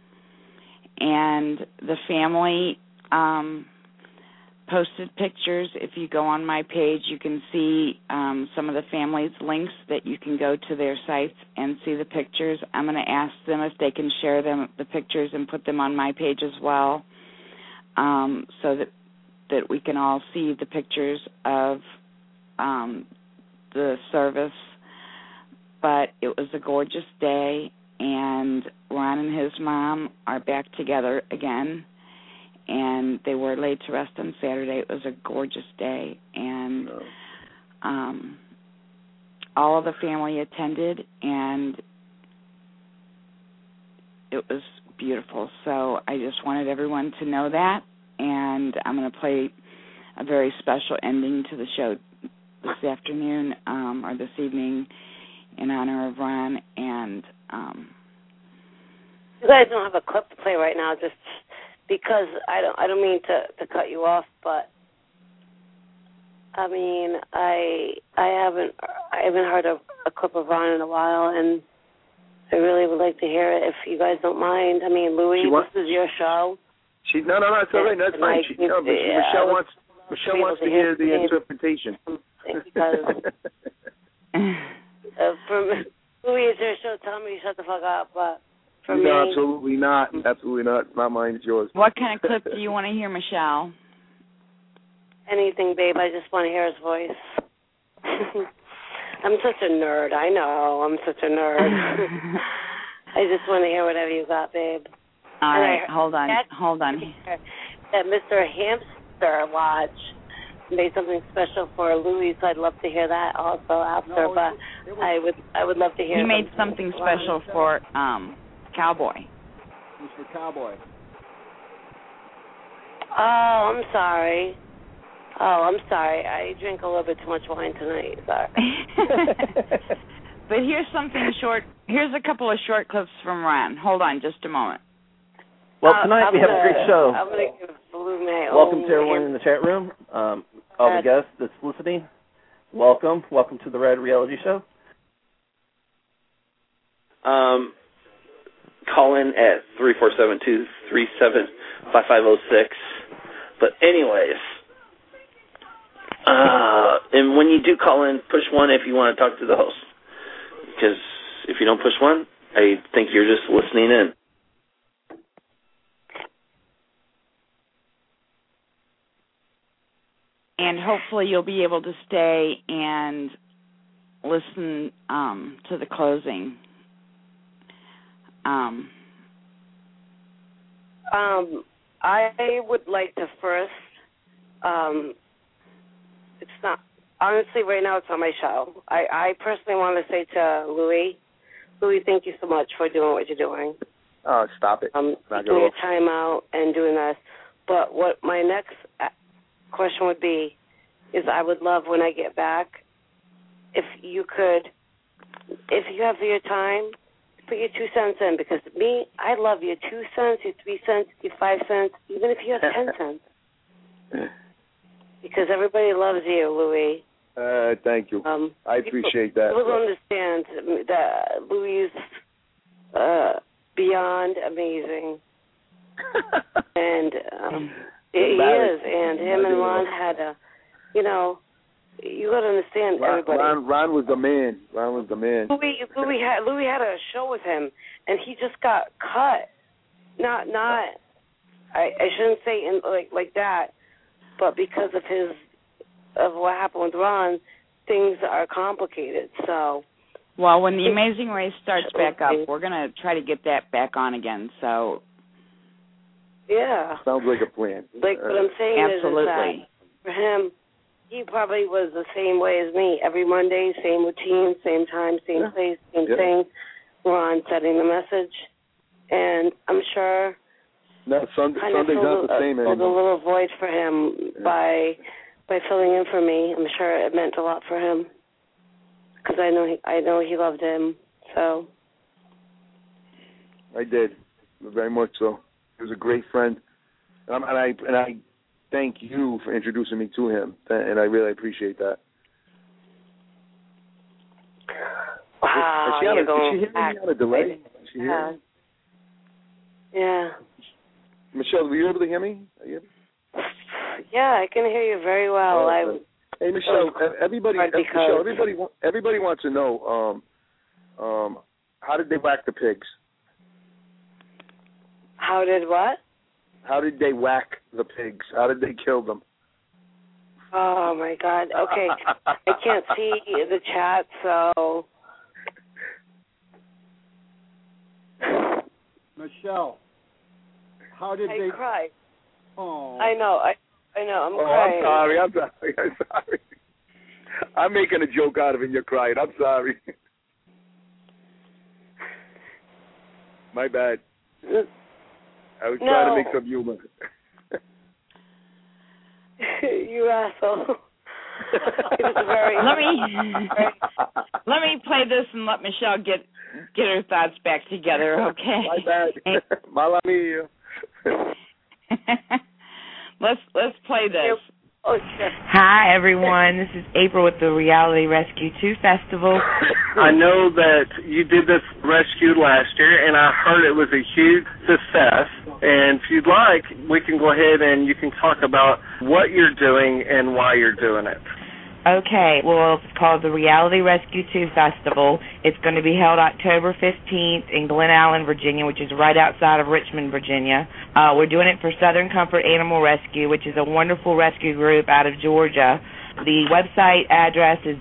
S3: and the family posted pictures. If you go on my page, you can see some of the family's links that you can go to their sites and see the pictures. I'm going to ask them if they can share the pictures and put them on my page as well, so that we can all see the pictures of the service. But it was a gorgeous day, and Ron and his mom are back together again. And they were laid to rest on Saturday. It was a gorgeous day, and all of the family attended, and it was beautiful. So I just wanted everyone to know that, and I'm going to play a very special ending to the show this afternoon or this evening in honor of Ron. And
S8: you guys don't have a clip to play right now, just because I don't mean to cut you off, but I mean I haven't heard a clip of Ron in a while, and I really would like to hear it if you guys don't mind. I mean, Louie, this is your show.
S4: No, it's all right. That's fine. Michelle wants to hear the interpretation.
S8: Because from Louie, it's your show. Tell me to shut the fuck up, but.
S4: No, absolutely not. Absolutely not. My mind is yours.
S3: What kind of clip do you want to hear, Michelle?
S8: Anything, babe. I just want to hear his voice. I'm such a nerd. I know. I'm such a nerd. I just want to hear whatever you got, babe.
S3: All right. Hold on.
S8: That Mr. after watch. Made something special for Louis, so I'd love to hear that also after. I would love to hear.
S3: He made something special for Cowboy.
S5: It was for Cowboy.
S8: Oh, I'm sorry. I drink a little bit too much wine tonight. Sorry.
S3: But here's something short. Here's a couple of short clips from Ron. Hold on just a moment.
S2: Well, tonight we have a great show.
S8: I'm going to give Blue May.
S2: Welcome to everyone in the chat room. All the guests that's listening, welcome. Welcome to the Rad Reality Show. Call in at 347-237-5506. But anyways, and when you do call in, push 1 if you want to talk to the host. Because if you don't push 1, I think you're just listening in.
S3: And hopefully you'll be able to stay and listen to the closing.
S8: I would like to first, it's not, honestly, right now it's on my show. I personally want to say to Louis, thank you so much for doing what you're doing.
S4: Oh, stop it.
S8: Doing your time out and doing this. But what my next question would be is I would love when I get back if you have your time, put your 2 cents in, because me, I love your 2 cents, your 3 cents, your 5 cents, even if you have 10 cents. Because everybody loves you, Louis.
S4: Thank you. I appreciate that.
S8: People understand that Louis is beyond amazing. And he is. And him and Ron had you got to understand everybody.
S4: Ron was the man.
S8: Louis had a show with him, and he just got cut. Not. I shouldn't say like that, but because of what happened with Ron, things are complicated. So.
S3: Well, when the Amazing Race starts back up, we're gonna try to get that back on again. So.
S4: Yeah. Sounds like a plan.
S8: Like what I'm saying
S3: absolutely.
S8: is that for him, he probably was the same way as me. Every Monday, same routine, same time, same place, same thing. Ron setting the message, and I'm sure.
S4: No, Sunday's not the same anymore.
S8: There's a little void for him by filling in for me. I'm sure it meant a lot for him because I know he loved him. So.
S4: I did, very much so. He was a great friend, and I thank you for introducing me to him, and I really appreciate that.
S8: Wow,
S4: is she hearing me on a delay? Is she hearing me?
S8: Yeah.
S4: Michelle, were you able to hear me?
S8: Yeah, I can hear you very well.
S4: Hey, Michelle, everybody wants to know, how did they whack the pigs?
S8: How did what?
S4: How did they whack the pigs? How did they kill them?
S8: Oh, my God. Okay. I can't see the chat, so.
S5: Michelle, how did they...
S8: I cried.
S5: Oh.
S8: I know. I'm crying.
S4: I'm sorry. I'm making a joke out of it and you're crying. I'm sorry. My bad. I was trying to make some humor.
S8: You asshole.
S3: Let me play this and let Michelle get her thoughts back together, okay?
S4: My bad. Mala mia.
S3: Let's play this.
S9: Hi, everyone. This is April with the Reality Rescue 2 Festival.
S10: I know that you did this rescue last year, and I heard it was a huge success. And if you'd like, we can go ahead and you can talk about what you're doing and why you're doing it.
S9: Okay. Well, it's called the Reality Rescue 2 Festival. It's going to be held October 15th in Glen Allen, Virginia, which is right outside of Richmond, Virginia. We're doing it for Southern Comfort Animal Rescue, which is a wonderful rescue group out of Georgia. The website address is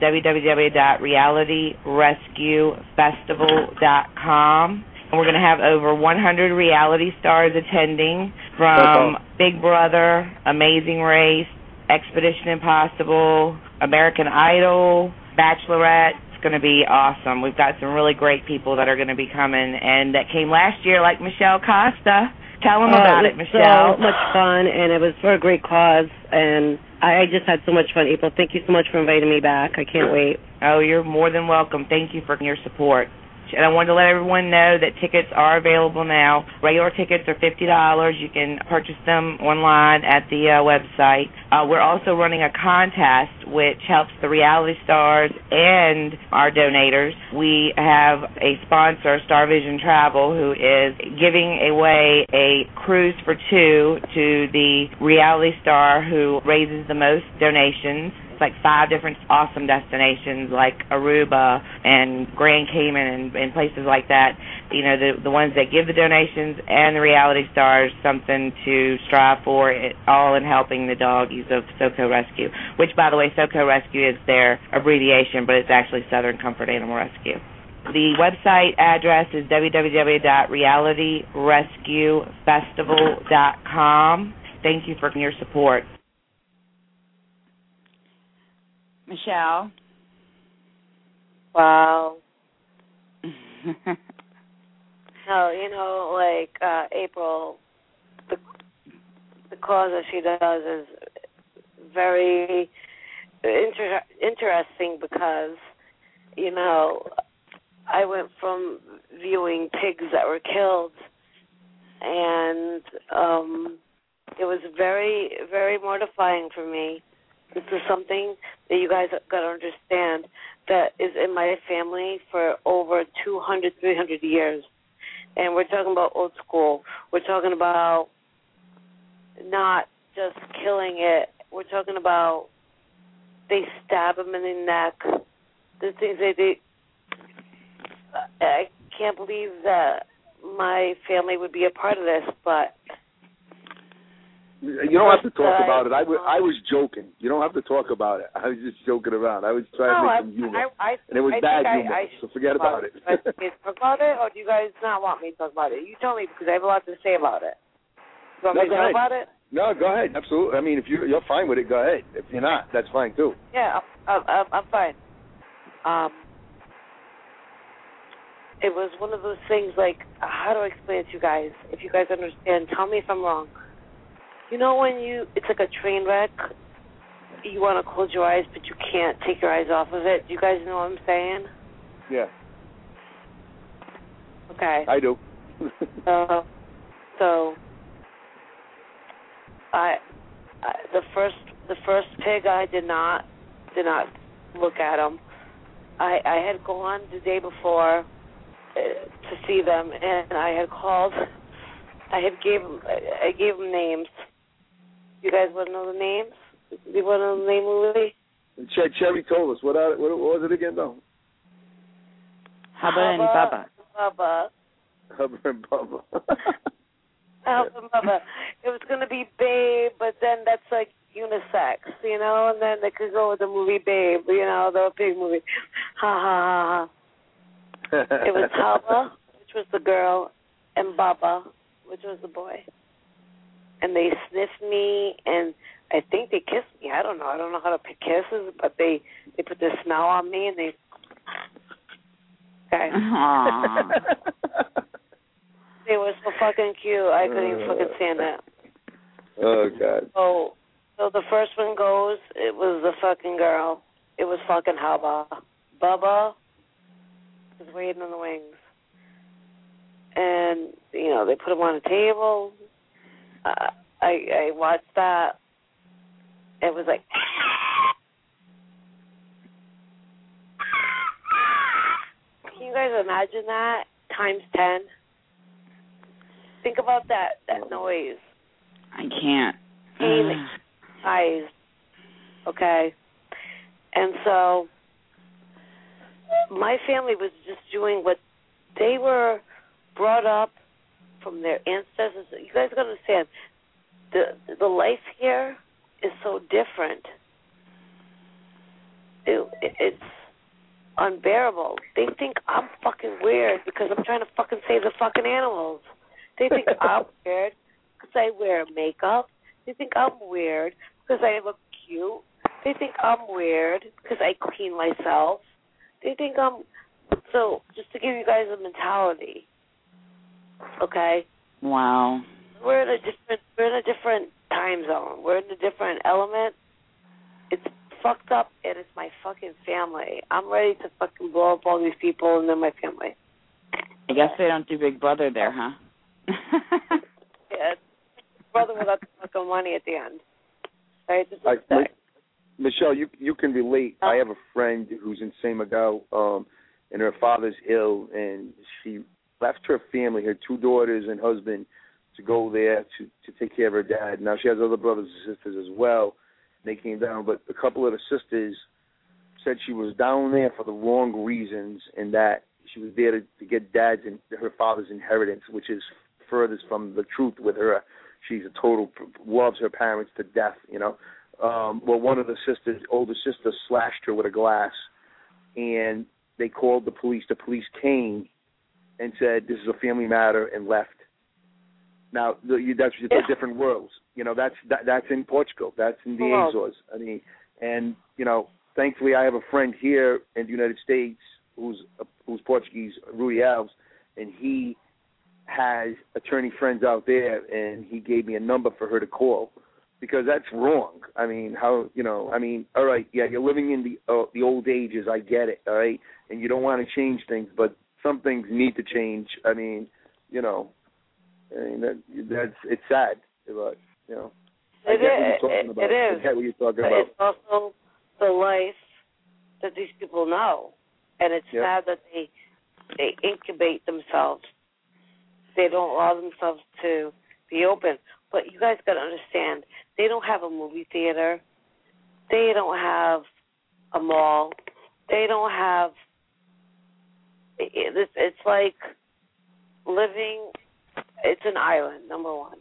S9: www.realityrescuefestival.com. And we're going to have over 100 reality stars attending. from Big Brother, Amazing Race, Expedition Impossible, American Idol, Bachelorette. It's going to be awesome. We've got some really great people that are going to be coming and that came last year, like Michelle Costa. Tell them about it, Michelle.
S11: So much fun, and it was for a great cause, and I just had so much fun. April, thank you so much for inviting me back. I can't wait.
S9: Oh, you're more than welcome. Thank you for your support. And I wanted to let everyone know that tickets are available now. Regular tickets are $50. You can purchase them online at the website. We're also running a contest which helps the reality stars and our donators. We have a sponsor, Star Vision Travel, who is giving away a cruise for two to the reality star who raises the most donations. It's like 5 different awesome destinations like Aruba and Grand Cayman and places like that. You know, the ones that give the donations and the reality stars something to strive for, all in helping the doggies of SoCo Rescue, which, by the way, SoCo Rescue is their abbreviation, but it's actually Southern Comfort Animal Rescue. The website address is www.realityrescuefestival.com. Thank you for your support.
S3: Michelle.
S8: Wow. No, April, the cause that she does is very interesting because, I went from viewing pigs that were killed, and it was very, very mortifying for me. This is something that you guys got to understand that is in my family for over 200, 300 years. And we're talking about old school. We're talking about not just killing it. We're talking about they stab them in the neck. The things I can't believe that my family would be a part of this, but
S4: you don't have to talk about it. I was joking. You don't have to talk about it. I was just joking around. I was trying to make some humor. And it was bad humor, so forget about it.
S8: Do you guys talk about it, or do you guys not want me to talk about it? You tell me, because I have a lot to say about it. You want me to talk about it?
S4: No, go ahead. Absolutely. I mean, if you're fine with it, go ahead. If you're not, that's fine, too.
S8: Yeah, I'm fine. It was one of those things, like, how do I explain it to you guys? If you guys understand, tell me if I'm wrong. You know when it's like a train wreck, you want to close your eyes, but you can't take your eyes off of it? Do you guys know what I'm saying?
S4: Yeah.
S8: Okay.
S4: I do.
S8: The first pig, I did not look at him. I had gone the day before to see them, and I had called. I gave them names. You guys want to know the names? Do you want to know the name, Louie?
S4: Cherry told us. What was it again, though?
S3: Hubba and Bubba.
S8: Hubba and Bubba. It was going to be Babe, but then that's like unisex, and then they could go with the movie Babe, the big movie. Ha, ha, ha, ha. It was Hubba, which was the girl, and Bubba, which was the boy. And they sniffed me, and I think they kissed me. I don't know. I don't know how to pick kisses, but they put their smell on me, and they... Okay. They were so fucking cute. I couldn't even fucking stand it.
S4: Oh, God.
S8: So the first one goes, it was the fucking girl. It was fucking Hubba. Bubba was waiting in the wings. And, they put him on a table. I watched that. It was like... Can you guys imagine that times 10? Think about that noise.
S3: I can't.
S8: Eyes. Okay? And so my family was just doing what they were brought up from their ancestors. You guys got to understand, the life here is so different. It's unbearable. They think I'm fucking weird because I'm trying to fucking save the fucking animals. They think I'm weird because I wear makeup. They think I'm weird because I look cute. They think I'm weird because I clean myself. They think I'm... So, just to give you guys a mentality, okay?
S3: Wow.
S8: We're in a different time zone. We're in a different element. It's fucked up, and it's my fucking family. I'm ready to fucking blow up all these people, and they're my family.
S3: I guess they don't do Big Brother there, huh?
S8: Yeah, brother without the fucking money at the end. Right? This is
S4: Michelle, you can relate. I have a friend who's in St. Miguel, and her father's ill, and she left her family, her 2 daughters and husband, to go there to take care of her dad. Now, she has other brothers and sisters as well. They came down, but a couple of the sisters said she was down there for the wrong reasons, and that she was there to get her father's inheritance, which is furthest from the truth with her. She's a total, loves her parents to death, you know. Well, one of the sisters, older sister, slashed her with a glass, and they called the police. The police came and said, this is a family matter, and left. Now, that's different worlds. You know, that's in Portugal. That's in the Azores. I mean, and, you know, thankfully I have a friend here in the United States who's Portuguese, Rui Alves, and he has attorney friends out there, and he gave me a number for her to call, because that's wrong. I mean, all right, yeah, you're living in the old ages, I get it, all right, and you don't want to change things, but some things need to change. I mean, you know, it's sad, but, you know, I get what you're talking about.
S8: It is.
S4: I get what you're talking
S8: but
S4: about.
S8: It's also the life that these people know, and it's sad that they incubate themselves. They don't allow themselves to be open. But you guys got to understand, they don't have a movie theater. They don't have a mall. They don't have... It's like living... It's an island, number one.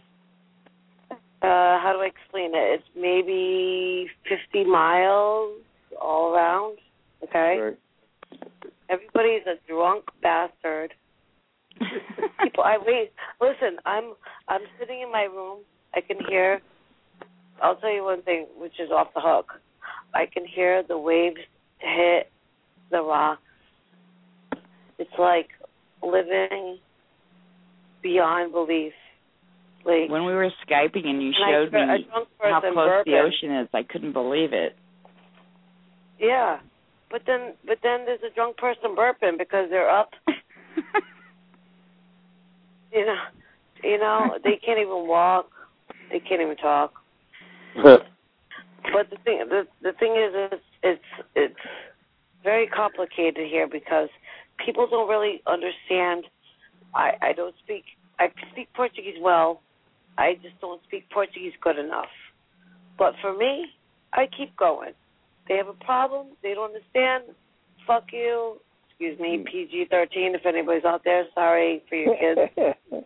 S8: How do I explain it? It's maybe 50 miles all around, okay?
S4: Right.
S8: Everybody's a drunk bastard. People, listen, I'm sitting in my room. I can hear, I'll tell you one thing, which is off the hook. I can hear the waves hit the rocks. It's like living beyond belief. Like,
S3: when we were Skyping and you showed me how close the ocean is, I couldn't believe it.
S8: Yeah, but then there's a drunk person burping because they're up. You know, they can't even walk. They can't even talk. But the thing is, it's very complicated here because people don't really understand. I speak Portuguese well. I just don't speak Portuguese good enough. But for me, I keep going. They have a problem. They don't understand. Fuck you. Excuse me, PG-13 if anybody's out there. Sorry for your kids.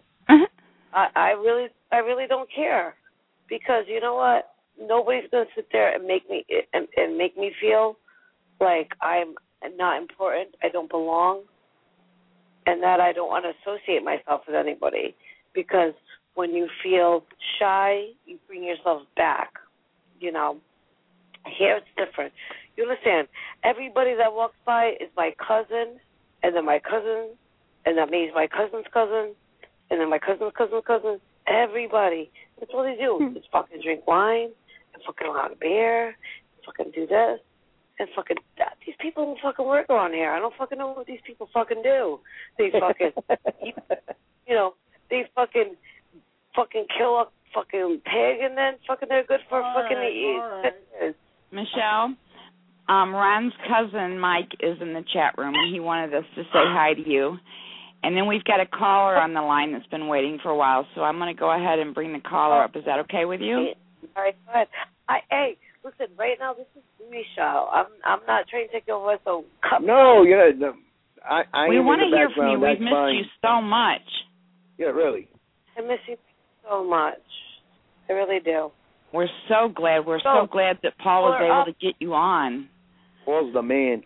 S8: I really don't care, because you know what? Nobody's going to sit there and make me feel like I'm not important, I don't belong, and that I don't want to associate myself with anybody. Because when you feel shy, you bring yourself back. You know, here it's different. You understand? Everybody that walks by is my cousin, and then my cousin, and that means my cousin's cousin, and then my cousin's cousin's cousin. Everybody. That's all they do. Just fucking drink wine, and fucking have a beer, and fucking do this, and fucking... These people don't fucking work around here. I don't fucking know what these people fucking do. They fucking... you know, they fucking kill a fucking pig, and then fucking they're good for fucking eat.
S3: Michelle, Ron's cousin Mike is in the chat room, and he wanted us to say hi to you. And then we've got a caller on the line that's been waiting for a while, so I'm going to go ahead and bring the caller up. Is that okay with you?
S8: All right, go ahead. Hey, listen, right now this is Michelle. I'm not trying to take over, so come.
S4: No, yeah,
S3: we want to hear from you. We've missed you so much.
S4: Yeah, really.
S8: I miss you so much. I really do.
S3: We're so glad. We're so glad that Paul was able to get you on.
S4: Paul's the man.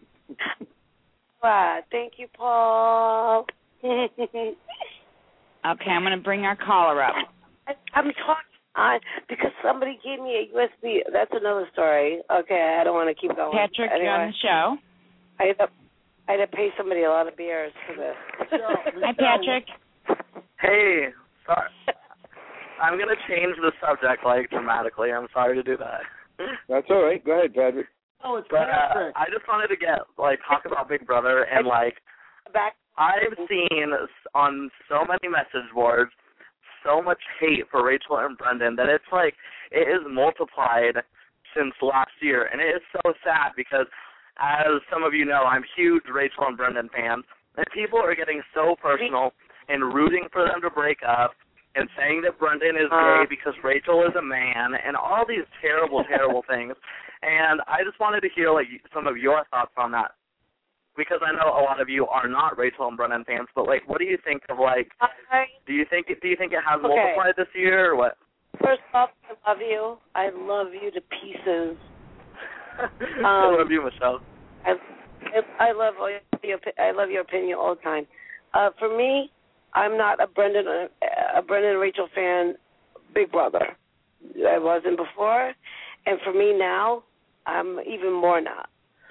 S8: Wow, thank you, Paul.
S3: Okay, I'm going to bring our caller up.
S8: I'm talking because somebody gave me a USB. That's another story. Okay, I don't want to keep going.
S3: Patrick,
S8: anyway,
S3: you're on the show.
S8: I had to pay somebody a lot of beers for this.
S3: Hi, Patrick.
S12: Hey, sorry. I'm going to change the subject, dramatically. I'm sorry to do that.
S4: That's all right. Go ahead, Patrick.
S5: Oh, it's
S12: Patrick. I just wanted to talk about Big Brother, and, I've seen on so many message boards so much hate for Rachel and Brendan that it's it is multiplied since last year, and it is so sad because, as some of you know, I'm huge Rachel and Brendan fans, and people are getting so personal and rooting for them to break up and saying that Brendan is gay because Rachel is a man and all these terrible, terrible things. And I just wanted to hear some of your thoughts on that, because I know a lot of you are not Rachel and Brendan fans, but what do you think of do you think it has multiplied this year or what?
S8: First off, I love you. I love you to pieces.
S12: I love you, Michelle.
S8: I love your opinion all the time. For me, I'm not a Brendan and Rachel fan. Big Brother. I wasn't before, and for me now, I'm even more not.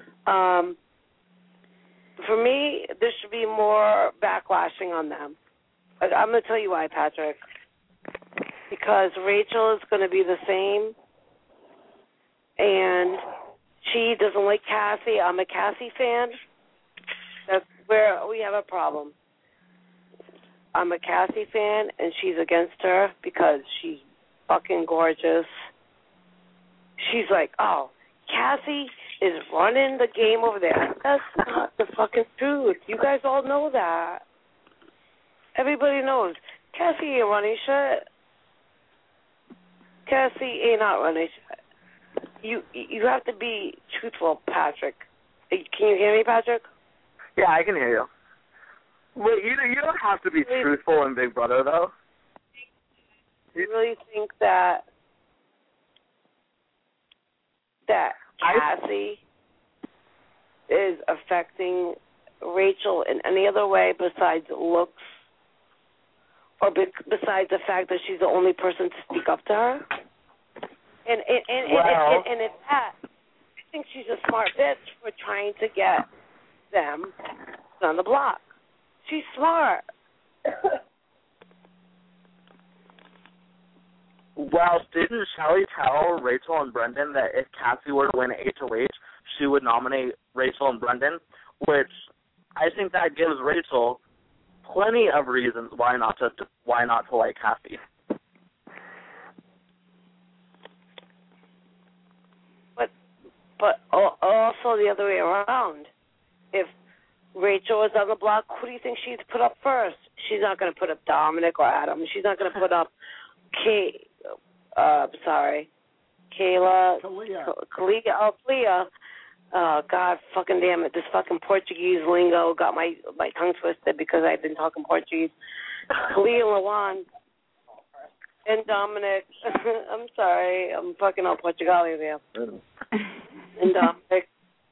S8: For me, there should be more backlashing on them. I'm going to tell you why, Patrick. Because Rachel is going to be the same, and she doesn't like Cassie. I'm a Cassie fan. That's where we have a problem. I'm a Cassie fan, and she's against her because she's fucking gorgeous. She's like, oh, Cassie is running the game over there. That's not the fucking truth. You guys all know that. Everybody knows. Cassie ain't running shit. Cassie ain't not running shit. You have to be truthful, Patrick. Can you hear me, Patrick?
S12: Yeah, I can hear you. Wait, you don't have to be truthful in Big Brother, though.
S8: You really think that Cassie is affecting Rachel in any other way besides looks, or besides the fact that she's the only person to speak up to her? And it's that. I think she's a smart bitch for trying to get them on the block. She's smart.
S12: Well, didn't Shelley tell Rachel and Brendan that if Cassie were to win HOH, she would nominate Rachel and Brendan, which I think that gives Rachel plenty of reasons why not to like Cassie.
S8: But also the other way around. If Rachel is on the block, who do you think she'd put up first? She's not going to put up Dominic or Adam. She's not going to put up Kalia. Oh, God fucking damn it. This fucking Portuguese lingo got my tongue twisted because I've been talking Portuguese. Kalia Lawan and Dominic. I'm sorry. I'm fucking all Portugali there. And Dominic.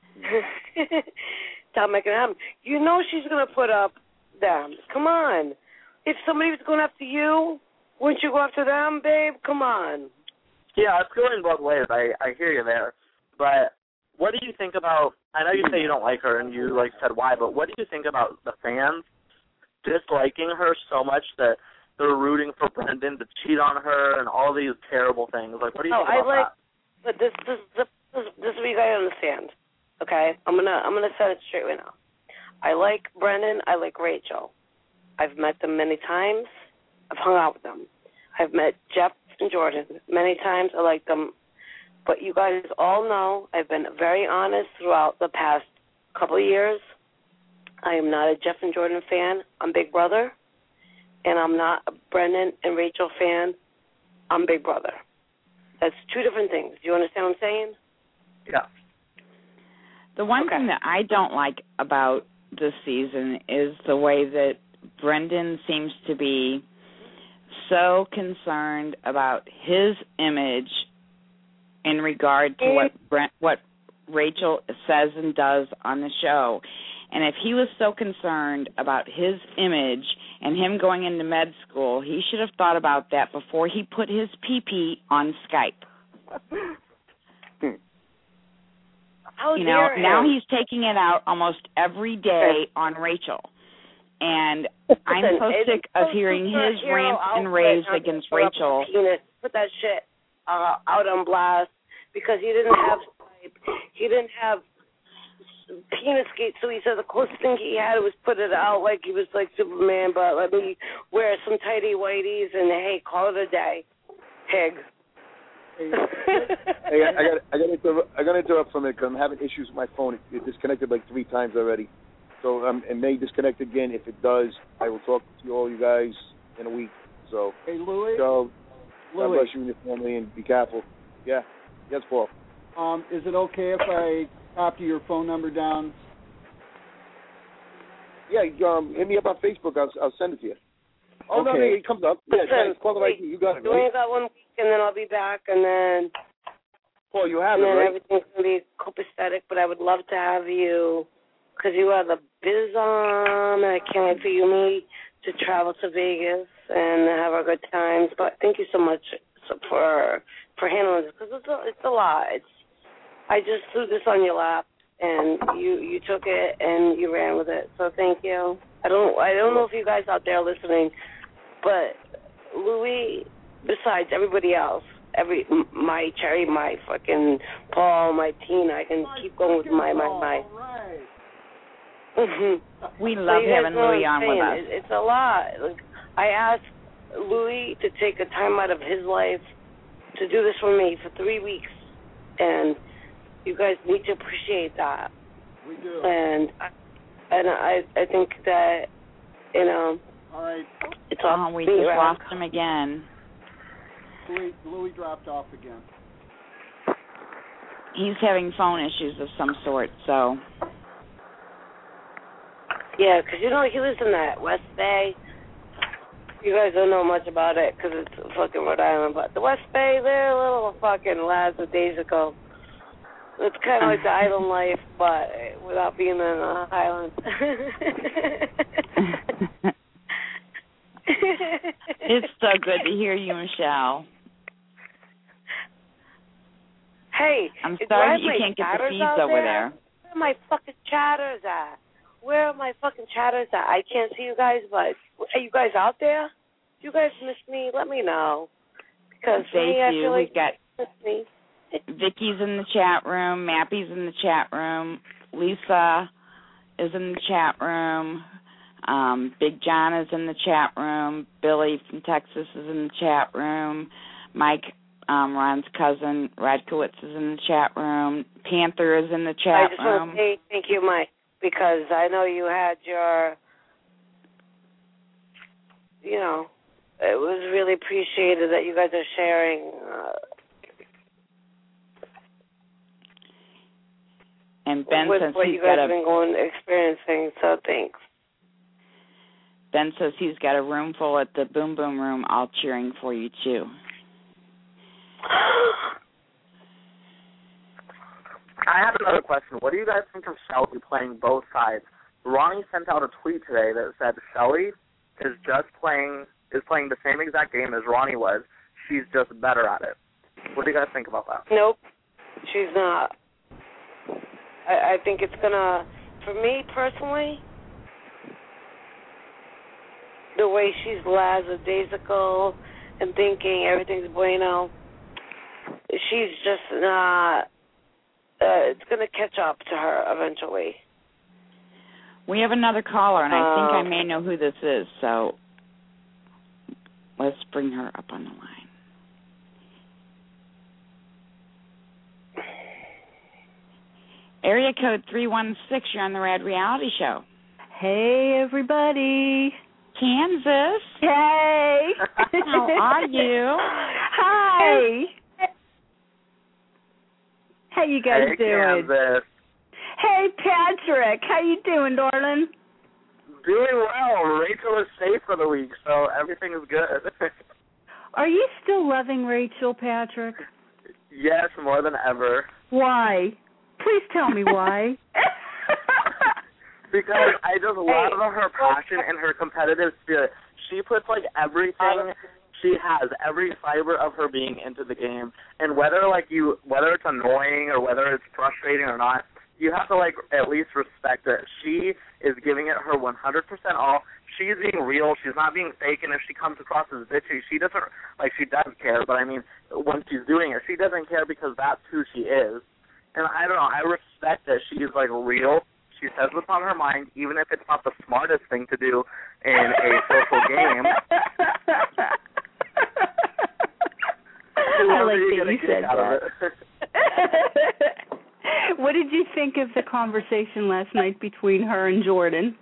S8: Dominic and Adam. You know she's going to put up them. Come on. If somebody was going after you, wouldn't you go after them, babe? Come on.
S12: Yeah, it's going both ways. I hear you there. But what do you think about, I know you say you don't like her and you said why, but what do you think about the fans disliking her so much that they're rooting for Brendan to cheat on her and all these terrible things? What do you think about that?
S8: But this is what you gotta understand. Okay? I'm gonna set it straight right now. I like Brendan, I like Rachel. I've met them many times. I've hung out with them. I've met Jeff and Jordan many times. I like them. But you guys all know I've been very honest throughout the past couple of years. I am not a Jeff and Jordan fan. I'm Big Brother. And I'm not a Brendan and Rachel fan. I'm Big Brother. That's two different things. Do you understand what I'm saying?
S12: Yeah.
S3: The one thing that I don't like about this season is the way that Brendan seems to be so concerned about his image in regard to what Rachel says and does on the show. And if he was so concerned about his image and him going into med school, he should have thought about that before he put his pee-pee on Skype. Now he's taking it out almost every day on Rachel. And I'm so sick of hearing his rants and raves against Rachel.
S8: Put that shit out on blast because he didn't have Skype. He didn't have penis skate, so he said the closest thing he had was put it out like he was like Superman, but let me wear some tighty whities and hey, call it a day. Pig.
S4: Hey, I got to interrupt for a minute because I'm having issues with my phone. It disconnected like 3 times already. So it may disconnect again. If it does, I will talk to all you guys in a week. So,
S5: hey, Louis.
S4: So, God bless you and your family, and be careful. Yeah. Yes, Paul.
S5: Is it okay if I copy your phone number down?
S4: Yeah. Hit me up on Facebook. I'll send it to you. Oh
S5: okay.
S4: No, it comes up. Yeah, call the right. You got it.
S8: You only got 1 week, and then I'll be back, and then.
S4: Paul, you have it,
S8: right?
S4: Everything's
S8: gonna be copacetic, but I would love to have you. Because you are the bizarre, and I can't wait for you and me to travel to Vegas and have our good times. But thank you so much for handling this, because it's a lot. I just threw this on your lap, and you took it and you ran with it. So thank you. I don't know if you guys out there are listening, but Louis, besides everybody else, my Cherry, my fucking Paul, my Tina, I can keep going with my.
S3: We love having Louis on with us.
S8: It's a lot. Like, I asked Louis to take a time out of his life to do this for me for 3 weeks, and you guys need to appreciate that.
S5: We do.
S8: And I think that
S5: All right.
S8: It's all
S3: we just lost him again.
S5: Louis dropped off again.
S3: He's having phone issues of some sort, so.
S8: Yeah, because he lives in that West Bay. You guys don't know much about it because it's fucking Rhode Island, but the West Bay, they're a little fucking lackadaisical. It's kind of like the island life, but without being in an island.
S3: It's so good to hear you, Michelle.
S8: Hey,
S3: I'm sorry that you can't get the feeds over there.
S8: Where are my fucking chatters at? Where are my fucking chatters at? I can't see you guys, but are you guys out there? Do you guys miss me? Let me know. Because
S3: they
S8: I
S3: do.
S8: feel like
S3: We've got
S8: miss me.
S3: Vicky's in the chat room. Mappy's in the chat room. Lisa is in the chat room. Big John is in the chat room. Billy from Texas is in the chat room. Mike, Ron's cousin, Radkowitz is in the chat room. Panther is in the chat room.
S8: I just want to say thank you, Mike, because I know you had your, it was really appreciated that you guys are sharing.
S3: And Ben says
S8: what you guys have been experiencing, so thanks.
S3: Ben says he's got a room full at the Boom Boom Room all cheering for you, too.
S12: I have another question. What do you guys think of Shelly playing both sides? Ronnie sent out a tweet today that said Shelly is playing the same exact game as Ronnie was. She's just better at it. What do you guys think about that?
S8: Nope, she's not. I think it's gonna, for me personally, the way she's lackadaisical and thinking everything's bueno, she's just not. It's gonna catch up to her eventually.
S3: We have another caller, and I think I may know who this is, so let's bring her up on the line. Area code 316, you're on the Rad Reality Show.
S13: Hey, everybody.
S3: Kansas.
S13: Hey.
S3: How are you?
S13: Hi. How you guys doing?
S12: Kansas.
S13: Hey, Patrick. How you doing, darling?
S12: Doing well. Rachel is safe for the week, so everything is good.
S13: Are you still loving Rachel, Patrick?
S12: Yes, more than ever.
S13: Why? Please tell me why.
S12: because I just love her passion and her competitive spirit. She puts like everything she has, every fiber of her being into the game, and whether it's annoying or whether it's frustrating or not, you have to like at least respect that she is giving it her 100% all. She's being real. She's not being fake. And if she comes across as bitchy, she does care. But I mean, when she's doing it, she doesn't care because that's who she is. And I don't know. I respect that she's like real. She says what's on her mind, even if it's not the smartest thing to do in a social game.
S13: I like that you said that. What did you think of the conversation last night between her and Jordan?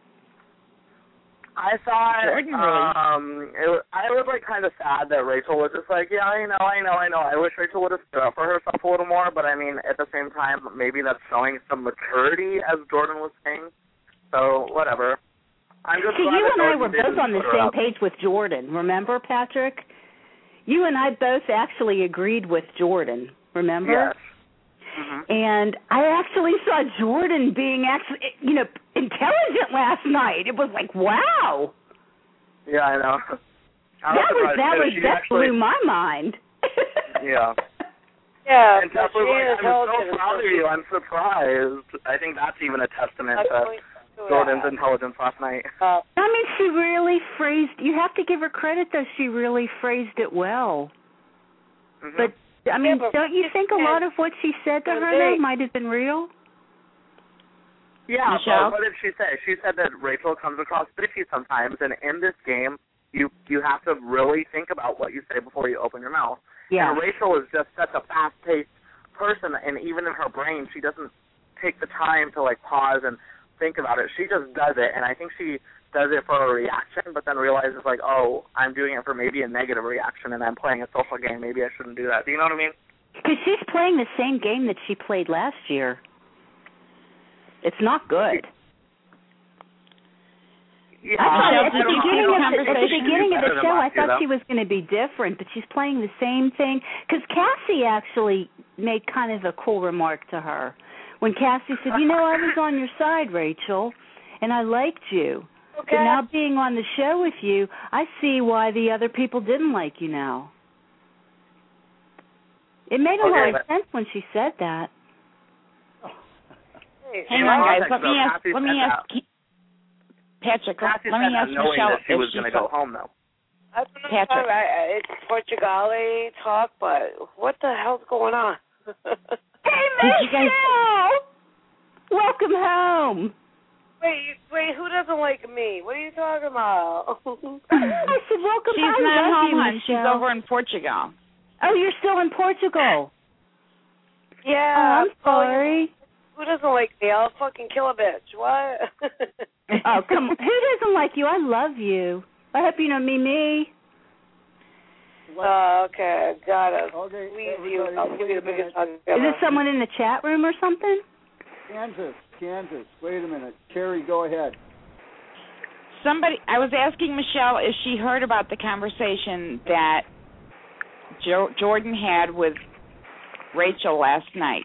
S12: I thought I was like kind of sad that Rachel was just like, yeah, I know. I wish Rachel would have stood up for herself a little more, but I mean, at the same time, maybe that's showing some maturity, as Jordan was saying. So whatever. I'm just
S13: you and I were both on the same page with Jordan. Remember, Patrick? You and I both actually agreed with Jordan. Remember?
S12: Yes.
S13: And I actually saw Jordan being intelligent last night. It was like, wow.
S12: Yeah, I know.
S13: That blew my mind.
S12: Yeah.
S8: Yeah,
S12: and I'm so proud of you. I'm surprised. I think that's even a testament to Jordan's intelligence last night.
S13: I mean, she really phrased. You have to give her credit, though. She really phrased it well.
S12: Mm-hmm.
S13: But I mean, don't you think a lot of what she said to her though might have been real?
S12: Yeah, but what did she say? She said that Rachel comes across bitchy sometimes, and in this game, you have to really think about what you say before you open your mouth.
S13: Yeah.
S12: And Rachel is just such a fast-paced person, and even in her brain, she doesn't take the time to like pause and think about it. She just does it, and I think she does it for a reaction, but then realizes like, oh, I'm doing it for maybe a negative reaction, and I'm playing a social game. Maybe I shouldn't do that. Do you know what I mean?
S13: Because she's playing the same game that she played last year. It's not good.
S3: Yeah.
S13: At the beginning of the show, I thought she was going to be different, but she's playing the same thing. Because Cassie actually made kind of a cool remark to her. When Cassie said, I was on your side, Rachel, and I liked you.
S8: Okay.
S13: But now being on the show with you, I see why the other people didn't like you now. It made a lot of sense when she said that.
S3: Hang on, guys. Let me ask Patrick.
S12: Cassie
S3: let me ask Michelle
S12: that she was going to go home, though.
S8: I don't know.
S3: Patrick.
S8: It's Portugali talk, but what the hell's going on?
S13: Hey, Michelle! Welcome home.
S8: Wait, who doesn't like me? What are you talking about?
S13: I said, welcome home.
S3: She's not home, hon.
S13: Michelle.
S3: She's over in Portugal.
S13: Oh, you're still in Portugal?
S8: Yeah.
S13: Oh, I'm sorry.
S8: Who doesn't like me? I'll fucking kill a bitch. What?
S13: Oh, come on. Who doesn't like you? I love you. I hope you know me.
S8: Okay, got it.
S5: Okay,
S8: I'll give you the biggest hug.
S13: Is this someone in the chat room or something?
S5: Kansas. Wait a minute. Carrie, go ahead.
S3: I was asking Michelle if she heard about the conversation that Jordan had with Rachel last night.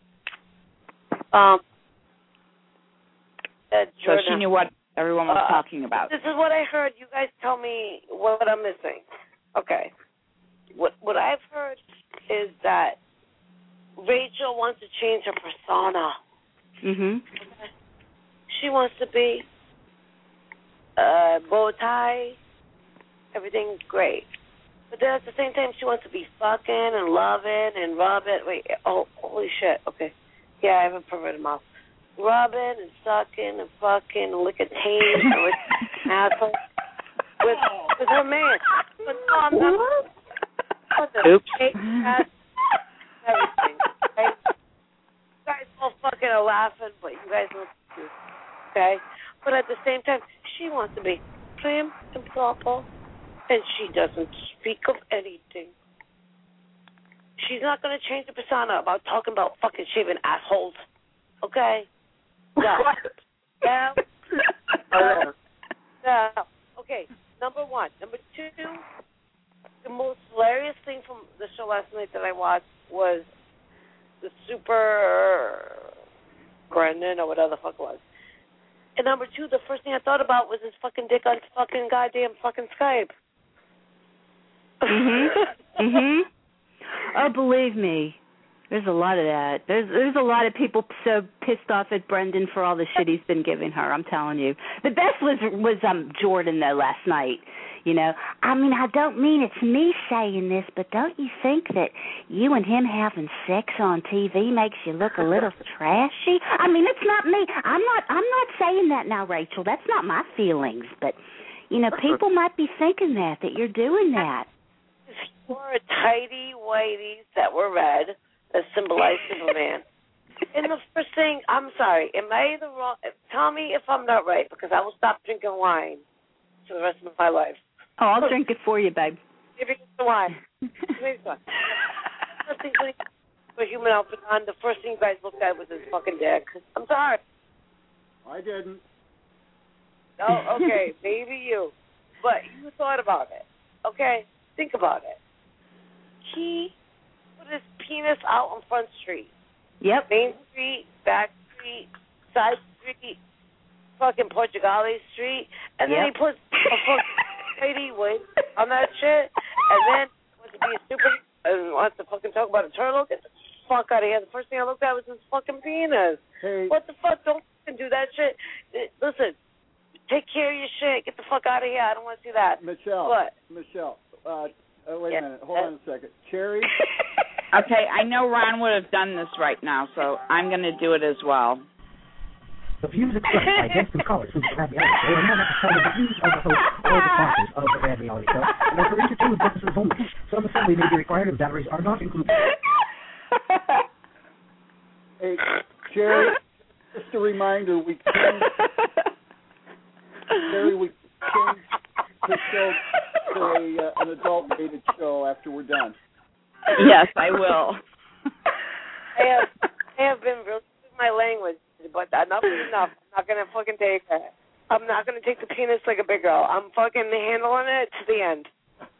S3: So she knew what everyone was talking about.
S8: This is what I heard. You guys tell me what I'm missing. Okay. What I've heard is that Rachel wants to change her persona.
S13: Mhm.
S8: She wants to be bow tie, everything's great. But then at the same time, she wants to be fucking and loving and rubbing. Wait, oh, holy shit. Okay. Yeah, I have a perverted mouth. Rubbing and sucking and fucking and licking taint and licking asshole with her man. But no, I'm not.
S3: Oops.
S8: Everything. Okay? You guys all fucking are laughing, but you guys don't do it. Okay? But at the same time, she wants to be prim and proper, and she doesn't speak of anything. She's not going to change the persona about talking about fucking shaving assholes. Okay? No. No. No. Okay, number one. Number two, the most hilarious thing from the show last night that I watched was the Super Brendan or whatever the fuck it was. And number two, the first thing I thought about was his fucking dick on fucking goddamn fucking Skype.
S13: Oh, believe me, there's a lot of that. There's a lot of people so pissed off at Brendan for all the shit he's been giving her. I'm telling you. The best was Jordan though last night. You know, I mean, I don't mean it's me saying this, but don't you think that you and him having sex on TV makes you look a little trashy? I mean, it's not me. I'm not saying that now, Rachel. That's not my feelings, but you know, people might be thinking that you're doing that.
S8: He wore a tidy whiteies that were red that symbolized Superman. And the first thing, I'm sorry, am I the wrong? Tell me if I'm not right, because I will stop drinking wine for the rest of my life.
S13: Oh, I'll drink it for you, babe.
S8: Give me the wine. Please, one. First thing when he put a human outfit on, the first thing you guys looked at was his fucking dick. I'm sorry.
S5: I didn't.
S8: Oh, okay, maybe you. But you thought about it. Okay? Think about it. He put his penis out on Front Street.
S13: Yep.
S8: Main Street, Back Street, Side Street, fucking Portugali Street, and then he puts a fucking lady wig on that shit, and then wants to be a stupid and wants to fucking talk about a turtle. Get the fuck out of here. The first thing I looked at was his fucking penis.
S5: Hey.
S8: What the fuck? Don't fucking do that shit. Listen, take care of your shit. Get the fuck out of here. I don't want to see that.
S5: Michelle.
S8: What?
S5: Michelle. Wait a minute. Hold on a second. Cherry?
S3: Okay, I know Ron would have done this right now, so I'm going to do it as well.
S14: The views expressed by guests and callers who have the audio are not necessarily the views of the host or the sponsors of the Bad Reality Show, and are for entertainment purposes only. Some assembly may be required and batteries are not included.
S5: Hey, Cherry, just a reminder, we changed the show to an adult-rated show after we're done.
S3: Yes, I will.
S8: I have been really with my language, but enough is enough. I'm not going to fucking take it. I'm not going to take the penis like a big girl. I'm fucking handling it to the end.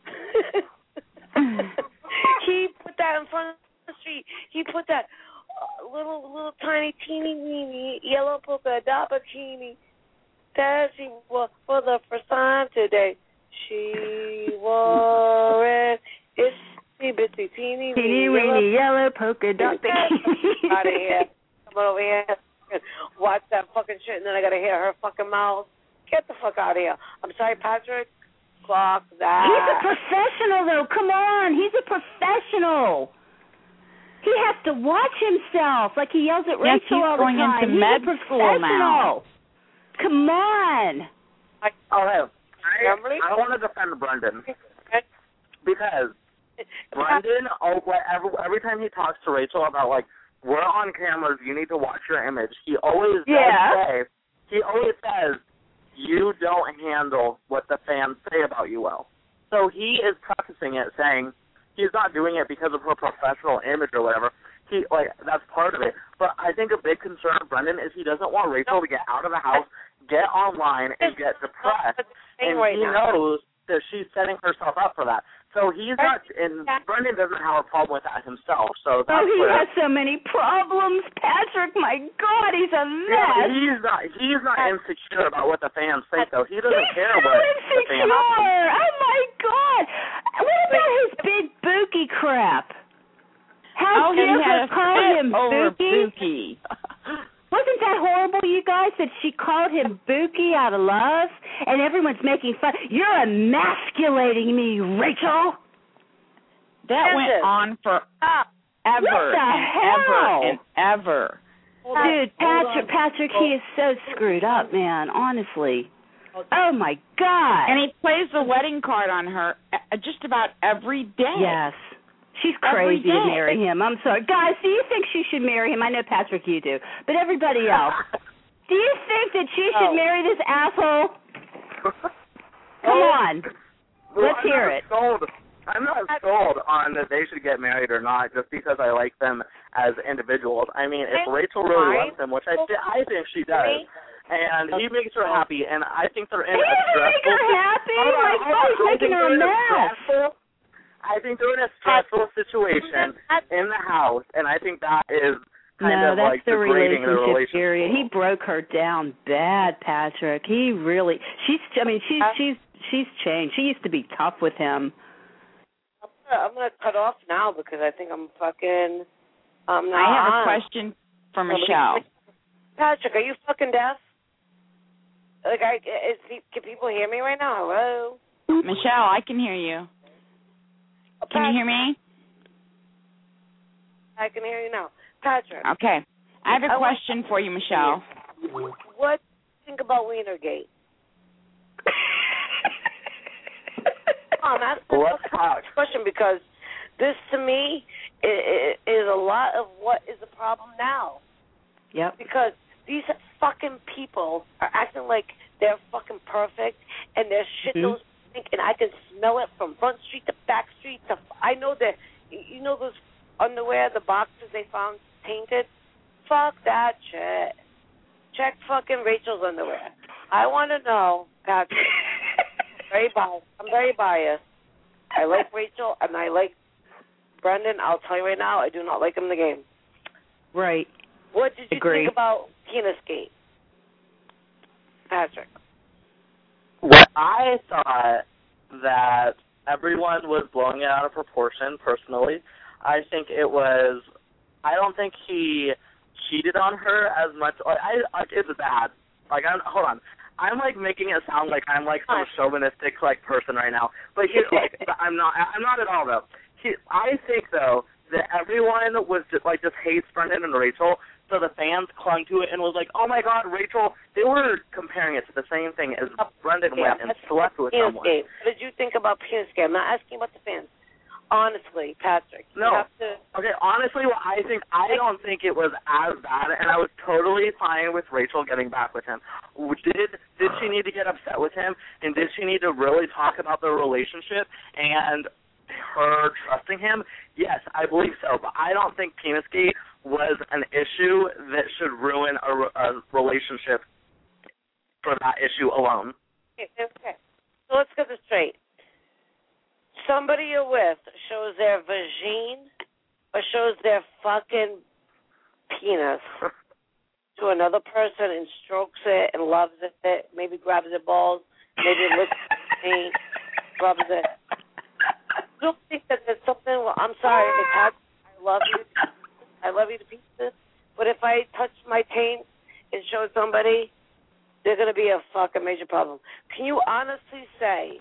S8: He put that in front of the street. He put that little tiny teeny weeny yellow polka dot bikini that she wore for the first time today. She wore it. It's bitsy teeny weeny
S13: yellow polka dot bikini.
S8: Out of here. Come over here. Watch that fucking shit, and then I gotta hear her fucking mouth. Get the fuck out of here. I'm sorry, Patrick. Clock that.
S13: He's a professional, though. Come on. He's a professional. He has to watch himself. Like he yells at Rachel all the time.
S3: He's going into med school now.
S13: Come on.
S12: I want to defend Brendan because Brendan, every time he talks to Rachel about like, we're on cameras, you need to watch your image, he always says, you don't handle what the fans say about you well. So he is prefacing it saying he's not doing it because of her professional image or whatever. That's part of it. But I think a big concern of Brendan is he doesn't want Rachel to get out of the house, get online, and get depressed. And he knows that she's setting herself up for that. So he's not, and Brendan doesn't have a problem with that himself. So that's
S13: he has so many problems, Patrick. My God, he's a mess.
S12: He's not insecure about what the fans think, though. He doesn't care what the fans think.
S13: Oh my God! What about his big Buki crap? How dare her call him Buki? Wasn't that horrible, you guys, that she called him Buki out of love? And everyone's making fun. You're emasculating me, Rachel.
S3: That went on for ever and ever.
S13: Dude, Patrick, he is so screwed up, man, honestly. Oh, my God.
S3: And he plays the wedding card on her just about every day.
S13: Yes. She's crazy to marry him. I'm sorry. Guys, do you think she should marry him? I know, Patrick, you do. But everybody else, do you think that she should marry this asshole? Come on. Let's hear it.
S12: I'm not sold on that they should get married or not just because I like them as individuals. I mean, if Rachel really loves him, which I think she does, and he makes her happy, and I think they're in a stressful...
S13: He doesn't make her happy? He's making her a mess.
S12: I think they're in a stressful situation in the house, and I think that is kind of
S13: that's
S12: like
S13: the
S12: degrading the relationship.
S13: Period. He broke her down bad, Patrick. He really. She's changed. She used to be tough with him.
S8: I'm gonna cut off now because I think I'm fucking. I
S3: have a question for Michelle.
S8: Patrick, are you fucking deaf? Like, can people hear me right now? Hello?
S3: Michelle, I can hear you. Can you hear me?
S8: I can hear you now. Patrick.
S3: Okay. I have a question for you, Michelle.
S8: What do you think about Wienergate? I'm asking a question because this, to me, is a lot of what is the problem now.
S13: Yep.
S8: Because these fucking people are acting like they're fucking perfect, and their shit don't stink, and I can smell it from Front Street to Back Street. I know that, you know those underwear, the boxes they found tainted? Fuck that shit. Check fucking Rachel's underwear. I want to know, Patrick. I'm very biased. I like Rachel, and I like Brendan. I'll tell you right now, I do not like him in the game.
S13: Right.
S8: What did you think about Penisgate, Patrick?
S12: Well, I thought that everyone was blowing it out of proportion, personally. I think it was, I don't think he cheated on her as much. It's bad. Hold on. I'm making it sound like I'm some chauvinistic person right now, but I'm not at all though. I think though that everyone was just hates Brendan and Rachel, so the fans clung to it and was like, oh my God, Rachel. They were comparing it to the same thing as Brendan went and slept with someone.
S8: What did you think about Penisgate? I'm not asking about the fans. Honestly, Patrick.
S12: No. Okay, honestly, I don't think it was as bad, and I was totally fine with Rachel getting back with him. Did she need to get upset with him, and did she need to really talk about their relationship and her trusting him? Yes, I believe so, but I don't think Penisgate was an issue that should ruin a relationship for that issue alone.
S8: Okay. So let's get this straight. Somebody you're with shows their vagine or shows their fucking penis to another person and strokes it and loves it, maybe grabs their balls, maybe looks at me, rubs it. I don't think that there's something, I'm sorry, I love you to pieces, but if I touch my taint and show somebody, there's going to be a fucking major problem. Can you honestly say,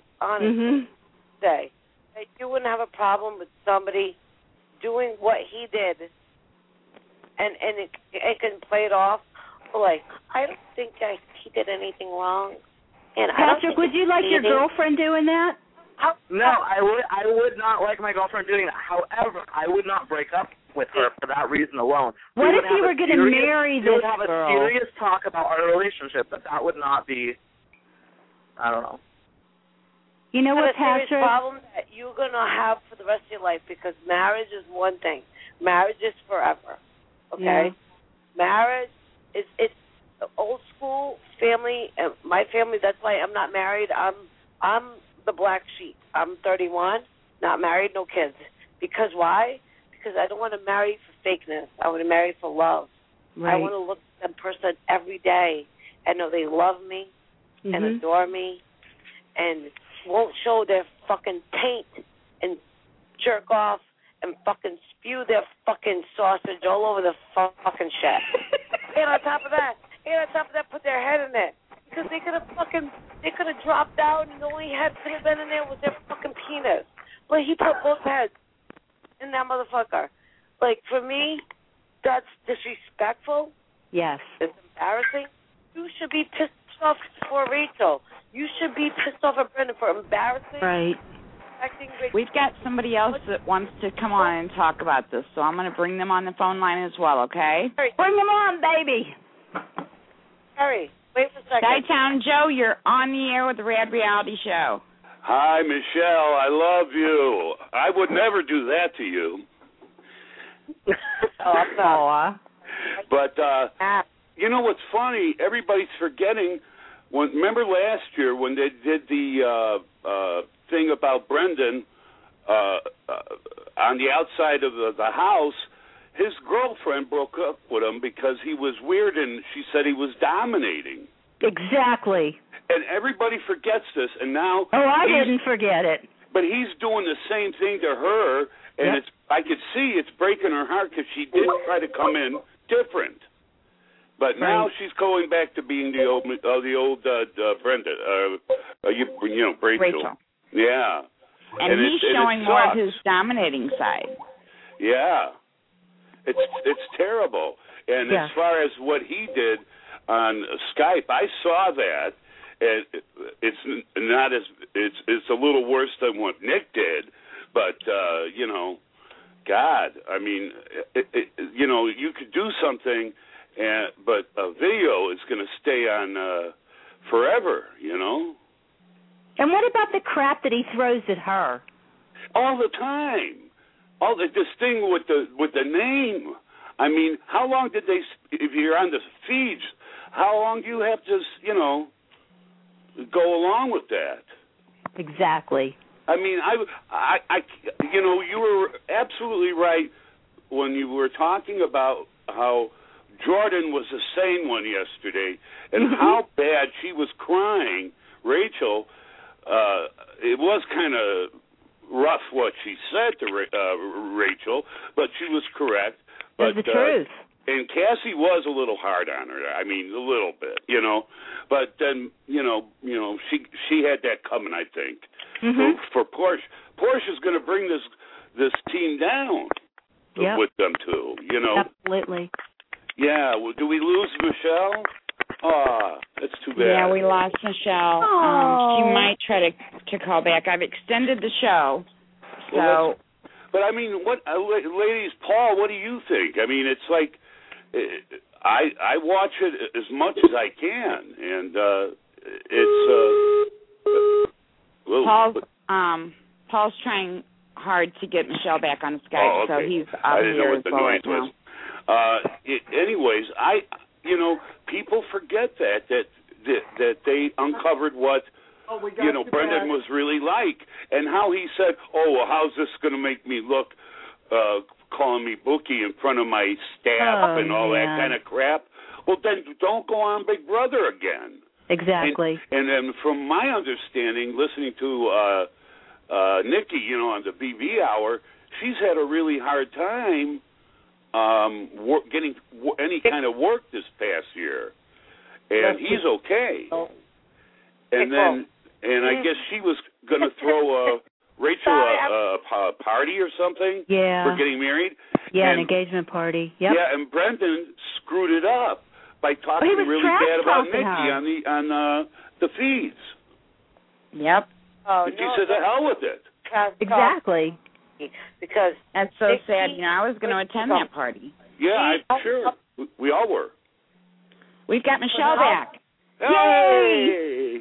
S8: that you wouldn't have a problem with somebody doing what he did and it can play it off? I don't think he did anything wrong. And
S13: Patrick, would you like your girlfriend doing that?
S12: No, I would not like my girlfriend doing that. However, I would not break up with her for that reason alone.
S13: What if you were going to marry this girl?
S12: We would have a serious talk about our relationship, but that would not be, I don't know.
S13: You know what, Patrick?
S8: It's a serious problem that you're going to have for the rest of your life because marriage is one thing. Marriage is forever, okay? Yeah. Marriage, it's old school family. My family, that's why I'm not married. I'm the black sheep. I'm 31, not married, no kids. Because why? Because I don't want to marry for fakeness. I want to marry for love. Right. I want to look at that person every day and know they love me and adore me and won't show their fucking taint and jerk off and fucking spew their fucking sausage all over the fucking shit. And on top of that, put their head in it. Because they could have dropped out and the only head could have been in there was their fucking penis. But he put both heads in that motherfucker. For me, that's disrespectful.
S13: Yes.
S8: It's embarrassing. You should be pissed off for Rachel. You should be pissed off at Brendan for embarrassing.
S13: Right.
S3: We've got somebody else that wants to come on and talk about this, so I'm going to bring them on the phone line as well, okay?
S13: Bring them on, baby.
S8: Hurry. Wait for a second.
S3: Skytown Joe, you're on the air with the Rad Reality Show.
S15: Hi, Michelle. I love you. I would never do that to you. But, you know what's funny? Everybody's forgetting. Remember last year when they did the thing about Brendan on the outside of the house, his girlfriend broke up with him because he was weird, and she said he was dominating.
S13: Exactly.
S15: And everybody forgets this, and now...
S13: Oh, I didn't forget it.
S15: But he's doing the same thing to her, and I could see it's breaking her heart because she did try to come in different. But now she's going back to being the old Brenda, Rachel. Yeah.
S3: And he's showing more of his dominating side.
S15: Yeah. It's terrible. And as far as what he did on Skype, I saw that. And it's not as it's a little worse than what Nick did, but God, I mean, you could do something, but a video is going to stay on forever,
S13: And what about the crap that he throws at her?
S15: All the time. This thing with the name. I mean, how long did they? If you're on the feeds, how long do you have to, go along with that?
S13: Exactly.
S15: I mean, you were absolutely right when you were talking about how Jordan was a sane one yesterday, and how bad she was crying. Rachel, it was kind of rough what she said to Rachel, but she was correct. But
S13: the truth.
S15: And Cassie was a little hard on her. I mean, a little bit, But then, she had that coming, I think. For Porsche. Porsche is going to bring this team down with them too.
S13: Absolutely.
S15: Yeah. Well, do we lose Michelle? Oh, that's too bad.
S3: Yeah, we lost Michelle. She might try to call back. I've extended the show. So.
S15: But I mean, what, ladies? Paul, what do you think? I mean, it's like. I watch it as much as I can, and
S3: Paul's trying hard to get Michelle back on Skype, so he's out here as well right now.
S15: Anyways, people forget that they uncovered what Brendan was really like, and how he said, "Oh, well, how's this going to make me look?" Calling me Bookie in front of my staff and all that kind of crap. Well, then don't go on Big Brother again.
S13: Exactly.
S15: And then from my understanding, listening to Nikki, on the BB Hour, she's had a really hard time getting any kind of work this past year. And he's okay. And I guess she was going to throw Rachel a party or something for getting married.
S13: Yeah, an engagement party. Yep.
S15: Yeah, and Brendan screwed it up by talking really bad about Nikki on the feeds.
S3: Yep.
S15: And she said, "The hell with it."
S13: Exactly.
S8: Because
S3: that's so sad. I was going to attend that party.
S15: Yeah, I'm sure. We all were.
S3: We've got Michelle back.
S15: Yay!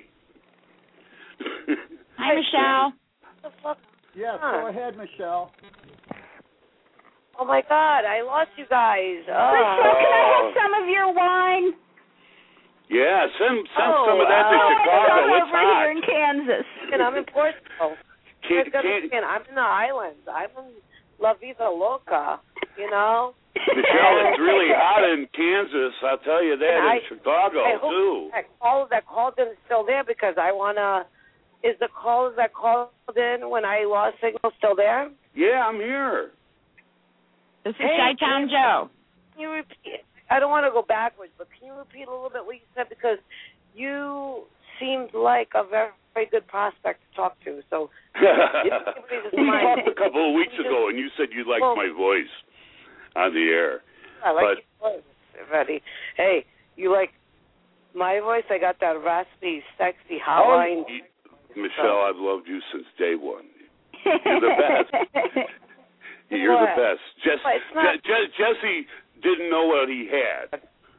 S3: Hi, Michelle.
S5: Yes, go ahead, Michelle.
S8: Oh, my God, I lost you guys.
S13: Michelle, can I have some of your wine?
S15: Yeah, send some of that to Chicago.
S13: It's over here in Kansas.
S8: And I'm in Portugal. I'm in the islands. I'm in La Vida Loca,
S15: Michelle, it's really hot in Kansas. I'll tell you that. In Chicago, too.
S8: That called in is still there because I want to... Is the call that called in when I lost signal still there?
S15: Yeah, I'm here.
S3: This is Chi-Town Joe.
S8: Can you repeat? I don't want to go backwards, but can you repeat a little bit what you said? Because you seemed like a very, very good prospect to talk to. So
S15: we talked a couple of weeks ago, and you said you liked my voice on the air.
S8: I like your voice, everybody. Hey, you like my voice? I got that raspy, sexy hotline.
S15: Michelle, I've loved you since day one. You're the best. You're the best. Jesse didn't know what he had,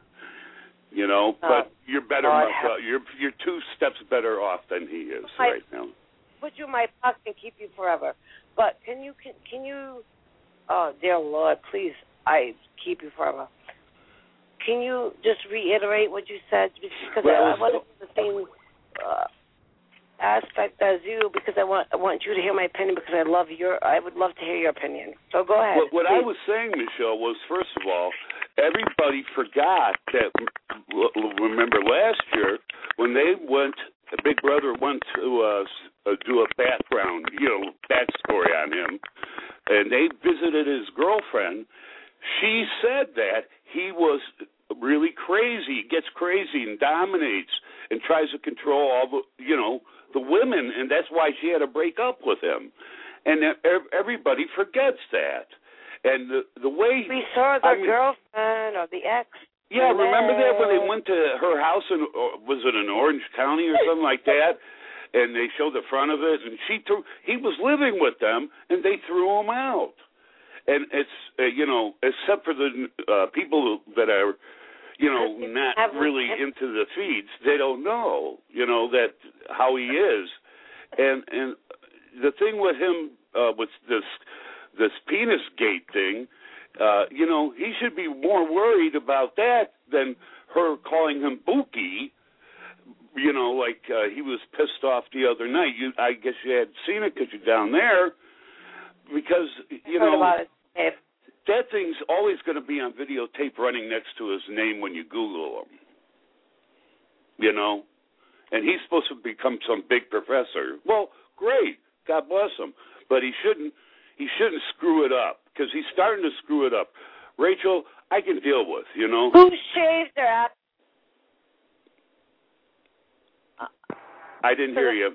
S15: but you're better. You're 2 steps better off than he is right now.
S8: Put you in my pocket and keep you forever. But can you? Oh, dear Lord, please, I keep you forever. Can you just reiterate what you said? Because I wanted to see. aspect as you because I want you to hear my opinion because I would love to hear your opinion. So go ahead.
S15: What I was saying, Michelle, was first of all, everybody forgot that. Remember last year when Big Brother went to do a backstory on him, and they visited his girlfriend. She said that he was really crazy. He gets crazy and dominates and tries to control all the women, and that's why she had to break up with him. And everybody forgets that. And the way
S8: we saw the girlfriend or the ex.
S15: Yeah, remember that when they went to her house was it in Orange County or something like that? And they showed the front of it, and he was living with them, and they threw him out. And it's except for the people that are not really into the feeds, they don't know that how he is. And the thing with him with this penis gate thing, he should be more worried about that than her calling him Buki. Like he was pissed off the other night. I guess you had seen it because you're down there. Because that thing's always going to be on videotape running next to his name when you Google him. And he's supposed to become some big professor. Well, great, God bless him, but he shouldn't screw it up because he's starting to screw it up. Rachel, I can deal with.
S8: Who shaved their ass?
S15: I didn't hear you.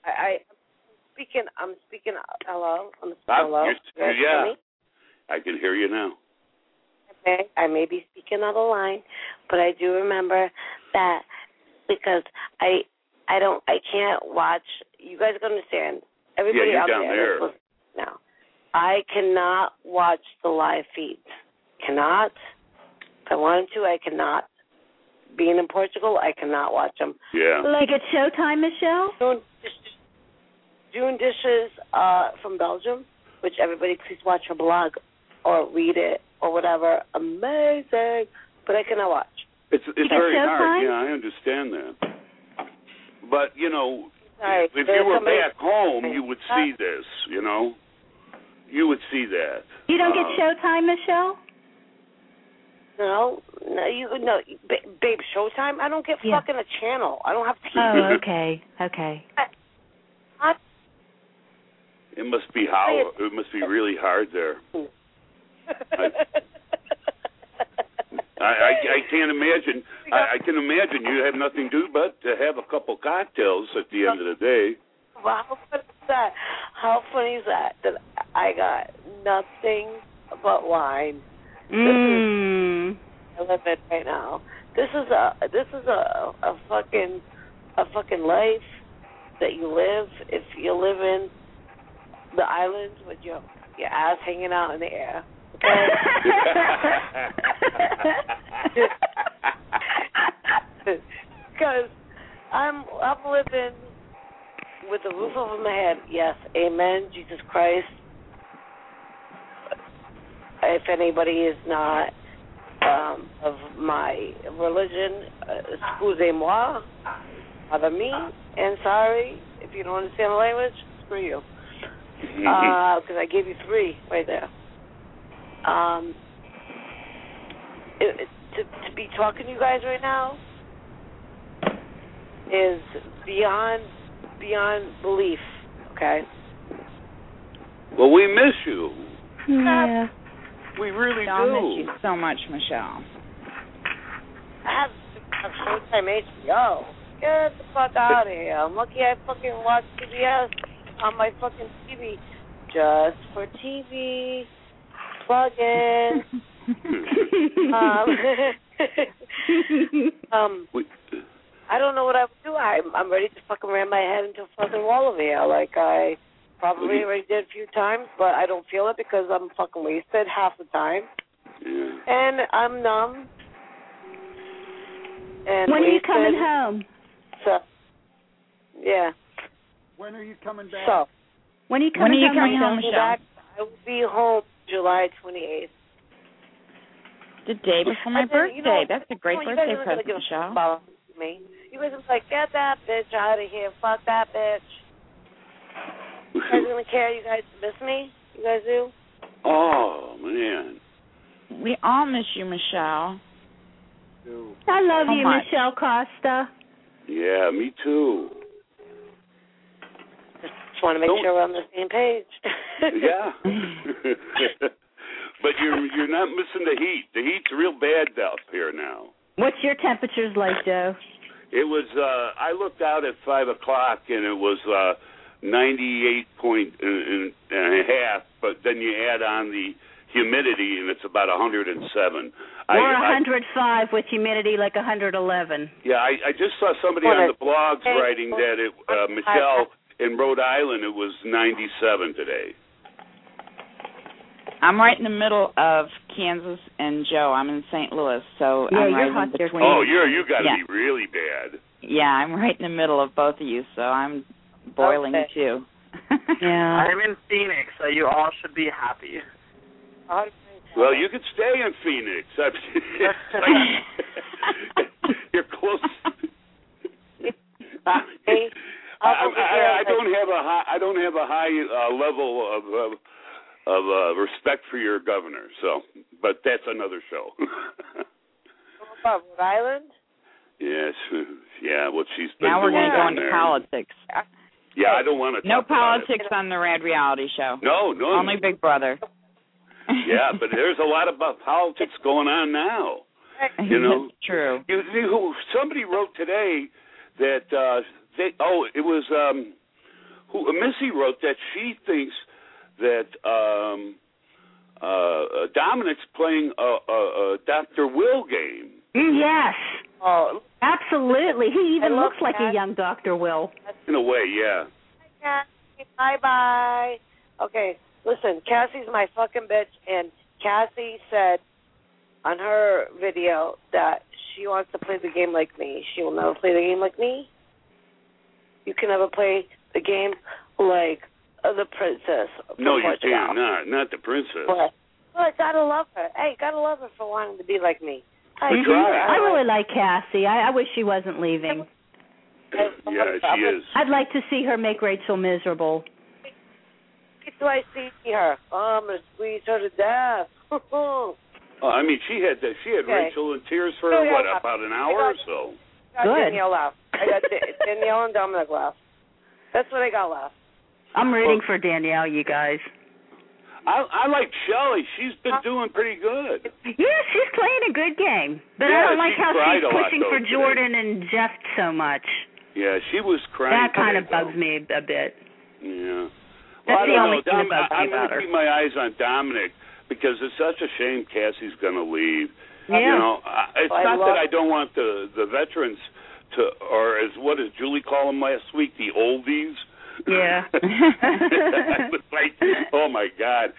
S8: I'm speaking. Hello. Hello.
S15: Yeah. I can hear you now.
S8: Okay. I may be speaking out of line, but I do remember that because I can't watch. You guys can understand. Everybody out there. Now, I cannot watch the live feeds. Cannot. If I wanted to, I cannot. Being in Portugal, I cannot watch them.
S15: Yeah.
S13: Like at Showtime, Michelle?
S8: Doing dishes from Belgium, which everybody please watch her blog or read it or whatever. Amazing. But I cannot watch.
S15: It's very hard. Yeah, I understand that. But, if you were back home, you would see this, You would see that.
S13: You don't get Showtime, Michelle?
S8: No, babe, Showtime? I don't get fucking a channel. I don't have TV.
S13: Oh, okay.
S15: It must be really hard there. I can't imagine. I can imagine you have nothing to do but to have a couple cocktails at the end of the day.
S8: Well, how funny is that? How funny is that? That I got nothing but wine. I live it right now. This is a fucking life that you live if you live in the islands with your ass hanging out in the air. Okay? Because I'm living with a roof over my head. Yes, amen, Jesus Christ. If anybody is not of my religion, excusez-moi, pardon me, and sorry if you don't understand the language, screw you. Because I gave you 3 right there. To be talking to you guys right now is beyond belief, okay?
S15: Well, we miss you.
S3: Yeah.
S15: We really
S3: do.
S15: miss
S3: you so much, Michelle.
S8: I have Showtime HBO. Get the fuck out of here. I'm lucky I fucking watch CBS on my fucking TV. Just for TV. Plug in. I don't know what I would do. I'm ready to fucking ram my head into a fucking wall over here. Like I probably already did a few times, but I don't feel it because I'm fucking wasted half the time.
S15: Yeah.
S8: And I'm numb. And
S13: when are you coming home?
S8: So, yeah.
S5: When are you coming back?
S8: So,
S13: when are you coming home,
S8: Michelle? Back, I will be home July 28th.
S3: The day before my birthday. That's a great birthday present, Michelle.
S8: me. You guys was like, get that bitch out of here. Fuck that bitch. You guys gonna care? You guys miss me? You guys do?
S15: Oh, man.
S3: We all miss you, Michelle.
S13: I love
S3: So
S13: you,
S3: much.
S13: Michelle Costa.
S15: Yeah, me too.
S8: Just want to make sure we're on the same page.
S15: Yeah. But you're not missing the heat. The heat's real bad up here now.
S13: What's your temperatures like, Joe?
S15: It was, I looked out at 5 o'clock and it was 98.5, but then you add on the humidity and it's about 107.
S13: We're 105 with humidity like 111.
S15: Yeah, I just saw somebody on the blogs writing that Michelle, in Rhode Island, it was 97 today.
S3: I'm right in the middle of Kansas and Joe. I'm in St. Louis, so
S13: yeah,
S3: I'm
S13: you're
S3: right
S13: hot
S3: in
S13: there.
S3: between.
S15: Oh, you got to be really bad.
S3: Yeah, I'm right in the middle of both of you, so I'm boiling too.
S13: Yeah.
S12: I'm in Phoenix, so you all should be happy.
S15: Well, you could stay in Phoenix. You're close. I don't have a high level of respect for your governor. So, but that's another show.
S8: About Rhode Island?
S15: Yes. Yeah. What she's been
S3: now we're
S15: doing
S3: going to go
S15: down
S3: into
S15: there.
S3: politics.
S15: Yeah, I don't want to.
S3: No
S15: talk about
S3: politics on the Rad Reality Show.
S15: No.
S3: Only Big Brother.
S15: Yeah, but there's a lot about politics going on now. You know,
S3: that's true.
S15: Somebody wrote today that Missy wrote that she thinks that Dominic's playing a Dr. Will game.
S13: Yes.
S8: Oh,
S13: absolutely. He even looks like a young Dr. Will.
S15: In a way, yeah.
S8: Hi, Cassie. Bye-bye. Okay, listen, Cassie's my fucking bitch, and Cassie said on her video that she wants to play the game like me. She will never play the game like me. You can never play the game like the princess.
S15: No, you can't. Not the princess.
S8: But gotta love her. Hey, gotta love her for wanting to be like me.
S13: I really like Cassie. I wish she wasn't leaving.
S15: Yeah, she is.
S13: I'd like to see her make Rachel miserable.
S8: Do I see her? Oh, I'm gonna squeeze her to death.
S15: I mean, she had Rachel in tears for about an hour or so.
S8: I got Danielle left. I got Danielle and Dominic left. That's what I got left.
S13: I'm rooting for Danielle, you guys.
S15: I like Shelley. She's been doing pretty good.
S13: Yeah, she's playing a good game. But
S15: yeah,
S13: I don't like how she's pushing for
S15: today.
S13: Jordan and Jeff so much.
S15: Yeah, she was crying.
S13: That kind of bugs me a bit.
S15: Yeah.
S13: That's the only thing that bugs me
S15: I'm
S13: about her.
S15: going to keep my eyes on Dominic because it's such a shame Cassie's going to leave.
S13: Yeah.
S15: You know, it's not that I don't want the veterans to, or what did Julie call them last week, the oldies?
S13: Yeah.
S15: Like, oh my God.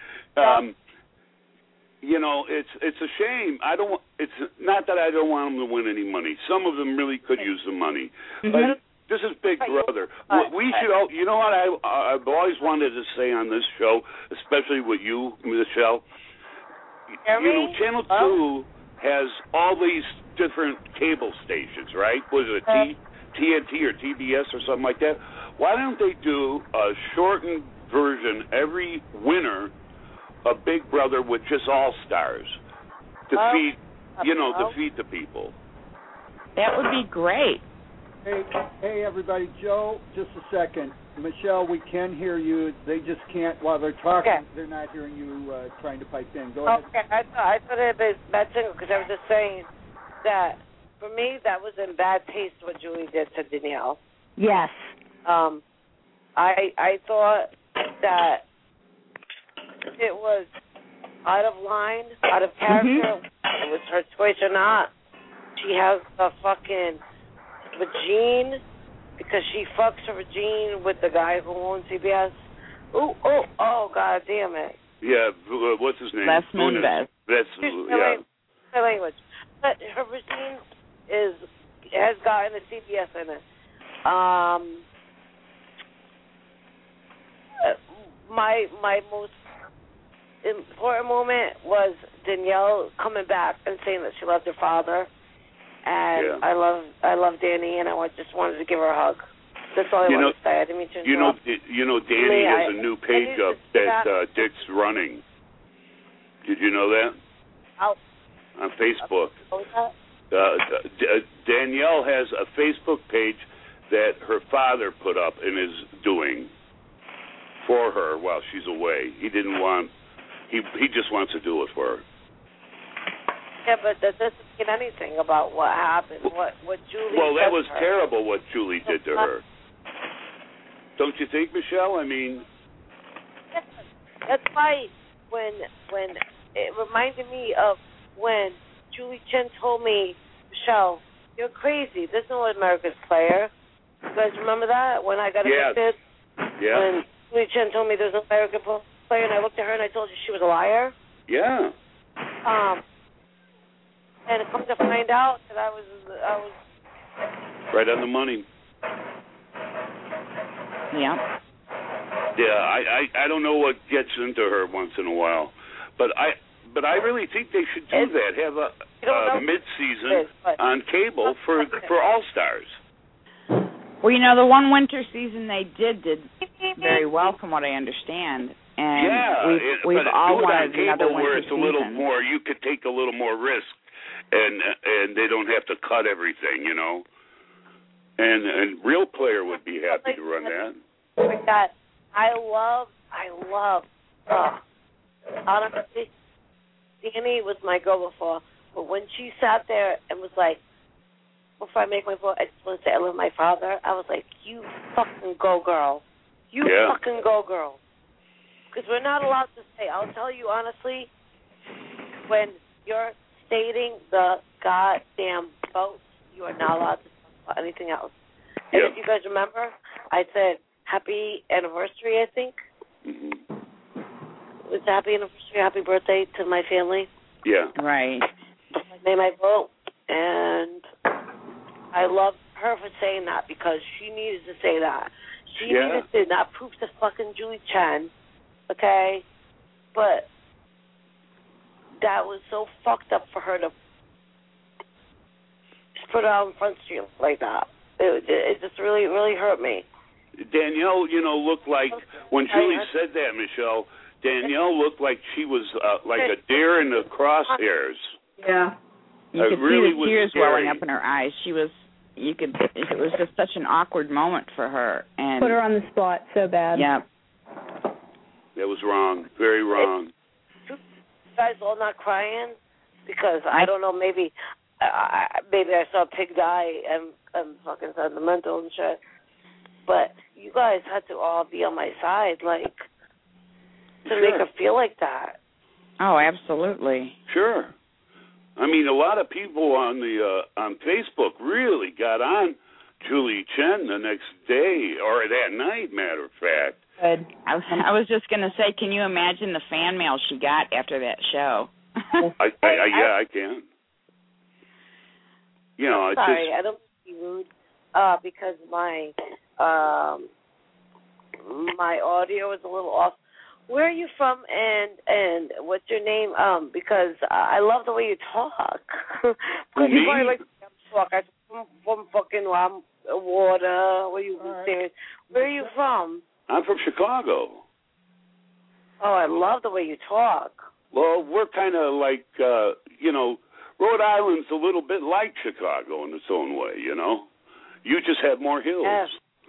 S15: You know, it's a shame. It's not that I don't want them to win any money. Some of them really could use the money. But this is Big Brother. We should. You know what I've always wanted to say on this show, especially with you, Michelle. You know, Channel 2 has all these different cable stations, right? Was it TNT or TBS or something like that? Why don't they do a shortened version every winter of Big Brother with just all-stars to feed the people?
S3: That would be great.
S5: Hey, everybody. Joe, just a second. Michelle, we can hear you. They just can't, while they're talking, they're not hearing you trying to pipe in. Go ahead. Okay,
S8: I thought it was bad too, because I was just saying that, for me, that was in bad taste what Julie did to Danielle.
S13: Yes.
S8: I thought that it was out of line, out of character. It was her choice or not. She has a fucking vagine because she fucks her vagine with the guy who owns CBS. Oh, God damn it.
S15: Yeah, what's his name?
S3: Les Moonves.
S8: My language. But her vagine has gotten the CBS in it. My most important moment was Danielle coming back and saying that she loved her father. And I love Danny, and I just wanted to give her a hug. That's all I wanted to say. I didn't mean to interrupt.
S15: Danny has a new page up that Dick's running. Did you know that? On Facebook. Danielle has a Facebook page that her father put up and is doing for her while she's away. He just wants to do it for her.
S8: Yeah, but that doesn't get anything about what happened, what Julie
S15: Well, that
S8: did
S15: was
S8: to her.
S15: terrible what Julie did to her. Don't you think, Michelle? I mean...
S8: That's why when it reminded me of when Julie Chen told me, Michelle, you're crazy. There's no American player. You guys remember that? When I got evicted?
S15: Yeah.
S8: When Julie Chen told me there's no American player, and I looked at her and I told you she was a liar?
S15: Yeah.
S8: And it comes to find out that I was
S15: right on the money.
S3: Yeah.
S15: Yeah, I don't know what gets into her once in a while, but I really think they should do that. Have a mid-season on cable for All Stars.
S3: Well, the one winter season they did very well, from what I understand. And we've all wanted another winter
S15: where it's a little
S3: season.
S15: more, you could take a little more risk, and they don't have to cut everything, And Real Player would be happy to run that.
S8: I love. Honestly, Danny was my girl before, but when she sat there and was like, "Before I make my vote, I just want to say I love my father," I was like, "You fucking go, girl. You fucking go, girl." Because we're not allowed to say. I'll tell you honestly, when you're stating the goddamn vote, you are not allowed to talk about anything else. And if you guys remember, I said happy anniversary, I think.
S15: Mm-hmm.
S8: It was happy anniversary, happy birthday to my family.
S15: Yeah.
S3: Right.
S8: I made my vote, and I love her for saying that because she needed to say that. She needed to not proof to fucking Julie Chen, okay? But that was so fucked up for her to just put it out in Front Street like that. It just really, really hurt me.
S15: Danielle, looked like, when Julie said that, Michelle, Danielle looked like she was like a deer in the crosshairs.
S13: Yeah.
S3: You could see the tears welling up in her eyes. It was just such an awkward moment for her. And
S13: put her on the spot so bad.
S3: Yeah.
S15: That was wrong. Very wrong.
S8: You guys all not crying? Because I don't know, maybe I saw a pig die and I'm fucking sentimental and shit. But you guys had to all be on my side, like, to make her feel like that.
S3: Oh, absolutely.
S15: Sure. I mean, a lot of people on Facebook really got on Julie Chen the next day, or that night, matter of fact.
S3: Good. I was just going to say, can you imagine the fan mail she got after that show?
S15: I can.
S8: Sorry, I don't want to be rude, because my audio is a little off. Where are you from, and what's your name? Because I love the way you talk. Because you probably like to talk. I'm from fucking water. Where you serious? Where are you from?
S15: I'm from Chicago.
S8: Oh, I love the way you talk.
S15: Well, we're kind of like, Rhode Island's a little bit like Chicago in its own way, You just have more hills.
S8: Yes.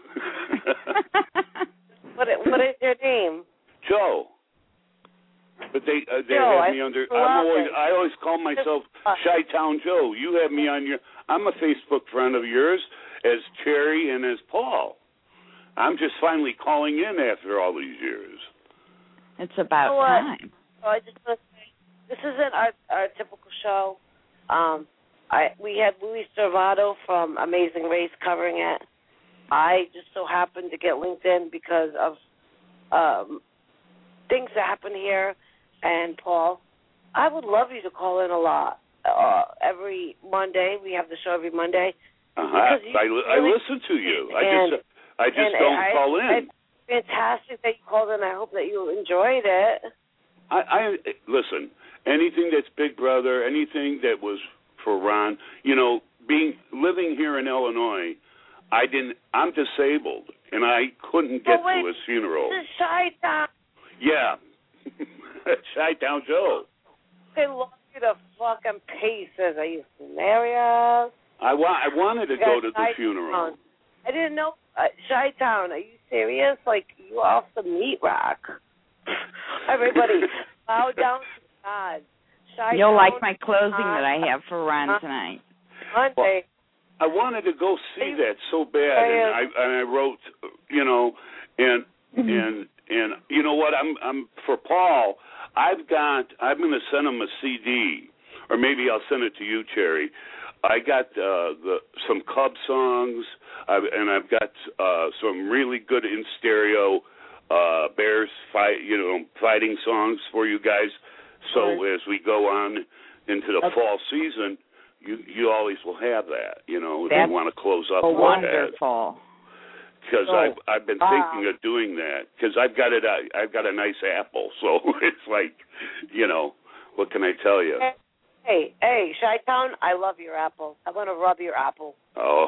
S8: What is your name?
S15: Joe. But they
S8: Joe,
S15: have me under. I always call myself Chi-Town Joe. You have me on your. I'm a Facebook friend of yours as Cherry and as Paul. I'm just finally calling in after all these years.
S3: It's about time.
S8: So I just want to say, this isn't our typical show. We had Louis Servato from Amazing Race covering it. I just so happened to get linked in because of things that happen here. And, Paul, I would love you to call in a lot. Every Monday, we have the show every Monday.
S15: I listen to you. I just don't call in.
S8: It's fantastic that you called in. I hope that you enjoyed it.
S15: I listen, anything that's Big Brother, anything that was for Ron, living here in Illinois, I'm disabled, and I couldn't get to his funeral.
S8: This is Chi-Town.
S15: Yeah. Chi-Town Joe.
S8: They love you to fucking pieces. Are you hilarious?
S15: I wanted to go to the funeral.
S8: I didn't know. Chi-Town, are you serious? Like, you off the meat rack. Everybody, bow down to God. Chi-Town,
S3: you'll like my closing that I have for Ron tonight.
S8: Monday.
S15: I wanted to go see that so bad, and I wrote, and you know what? I'm for Paul. I'm going to send him a CD, or maybe I'll send it to you, Cherry. I got some Cub songs, and I've got some really good in stereo Bears fighting songs for you guys. So as we go on into the fall season, you always will have that. If you want to close up with
S3: wonderful.
S15: Because I've been thinking of doing that because I've got a nice apple, so it's like, what can I tell you?
S8: Hey, Chi-Town, I love your apple. I want to rub your apple.
S15: Oh.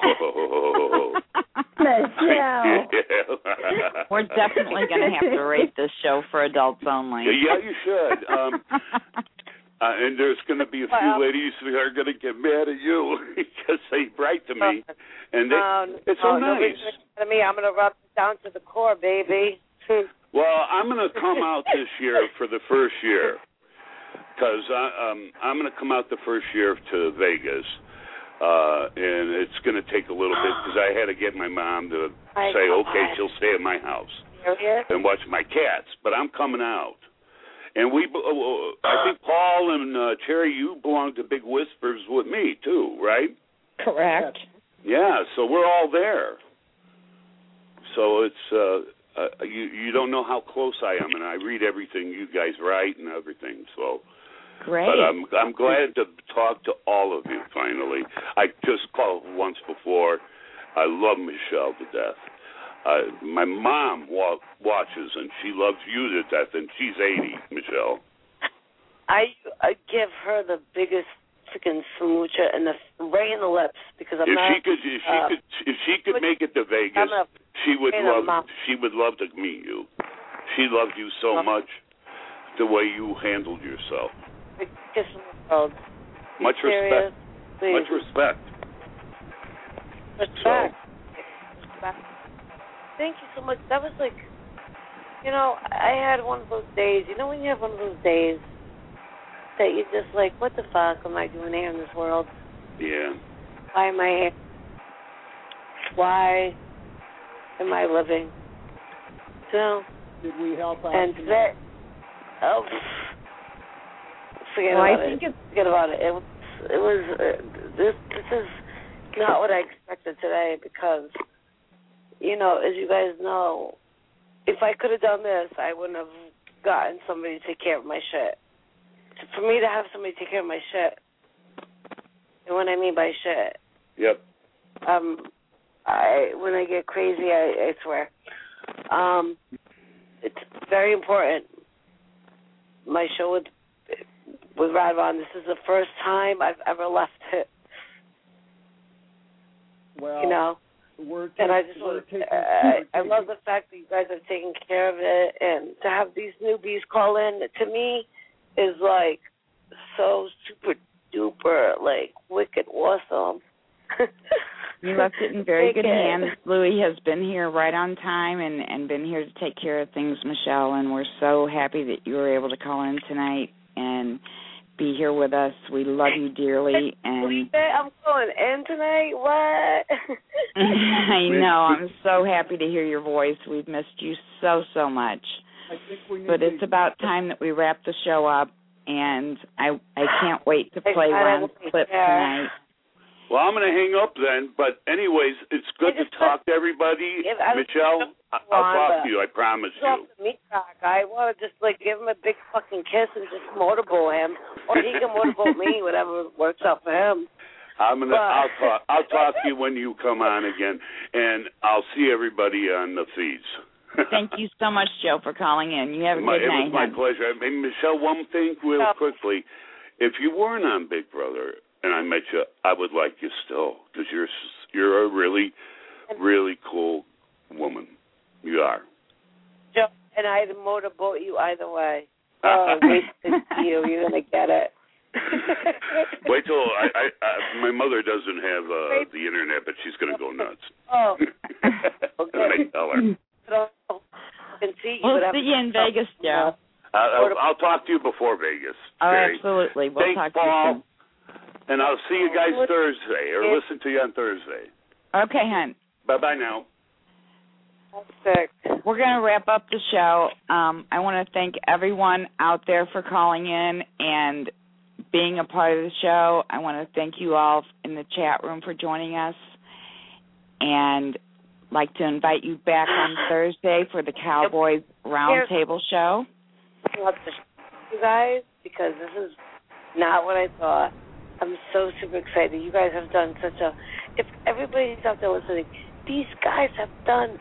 S3: Michelle. We're definitely going to have to rate this show for adults only.
S15: Yeah, you should. And there's going to be a few ladies who are going to get mad at you because they write to me, and it's so nice.
S8: To me, I'm going to rub it down to the core, baby.
S15: Well, I'm going to come out this year for the first year because I'm going to come out the first year to Vegas, and it's going to take a little bit because I had to get my mom to say, okay, she'll stay at my house and watch my cats, but I'm coming out. And I think Paul and Cherry, you belong to Big Whispers with me too, right?
S3: Correct.
S15: Yeah, so we're all there. So it's you don't know how close I am, and I read everything you guys write and everything. So
S3: great.
S15: But I'm glad to talk to all of you finally. I just called once before. I love Michelle to death. My mom watches, and she loves you to death, and she's 80, Michelle.
S8: I give her the biggest freaking smoocher and right in the lips because I'm not.
S15: If she could make it to Vegas, she would love to meet you. She loved you so much, the way you handled yourself.
S8: Kiss in the world.
S15: Much respect.
S8: Please.
S15: Much respect.
S8: Respect. Thank you so much. That was like, I had one of those days. When you have one of those days that you're just like, what the fuck am I doing here in this world?
S15: Yeah.
S8: Why am I here? Why am I living?
S14: Did we help out?
S8: And that, forget about it. It was this is not what I expected today because. As you guys know, if I could have done this, I wouldn't have gotten somebody to take care of my shit. For me to have somebody take care of my shit, and what I mean by shit.
S15: Yep.
S8: When I get crazy, I swear. It's very important. My show with Radvon, this is the first time I've ever left it.
S14: Well.
S8: And I just I love the fact that you guys have taken care of it, and to have these newbies call in to me is like so super duper like wicked awesome.
S3: You left it in very good hands. Louie has been here right on time and been here to take care of things, Michelle, and we're so happy that you were able to call in tonight and be here with us. We love you dearly. And
S8: I'm going in tonight? What?
S3: I know. I'm so happy to hear your voice. We've missed you so much. But it's about time that we wrap the show up, and I can't wait to play Ron's clip tonight.
S15: Well, I'm going to hang up then. But anyways, it's good to talk to everybody. Michelle, I'll talk to you. I promise you.
S8: I want to just give him a big fucking kiss and just motorboat him, or he can motorboat me, whatever works out for him.
S15: I'll talk to you when you come on again, and I'll see everybody on the feeds.
S3: Thank you so much, Joe, for calling in. You have a good night.
S15: It was my pleasure. Michelle, one thing real quickly. If you weren't on Big Brother, and I met you, I would like you still, because you're a really, really cool woman. You are.
S8: Joe, and I'd motorboat you either way. Oh, wait to see you. You're going to get it.
S15: Wait till my mother doesn't have the internet, but she's going to go nuts.
S8: Oh,
S15: okay. I tell her.
S8: We'll see
S3: you in Vegas, Joe.
S15: I'll talk to you before Vegas.
S3: Oh,
S15: Jerry.
S3: absolutely. We'll
S15: Thanks,
S3: talk
S15: Paul.
S3: to you soon.
S15: And I'll see you guys Thursday, or listen to you on Thursday.
S3: Okay, hon.
S15: Bye-bye now.
S3: We're going to wrap up the show. I want to thank everyone out there for calling in and being a part of the show. I want to thank you all in the chat room for joining us, and like to invite you back on Thursday for the Cowboys Roundtable show.
S8: I love to show you guys, because this is not what I thought. I'm so super excited. You guys have done such a... If everybody's out there listening, these guys have done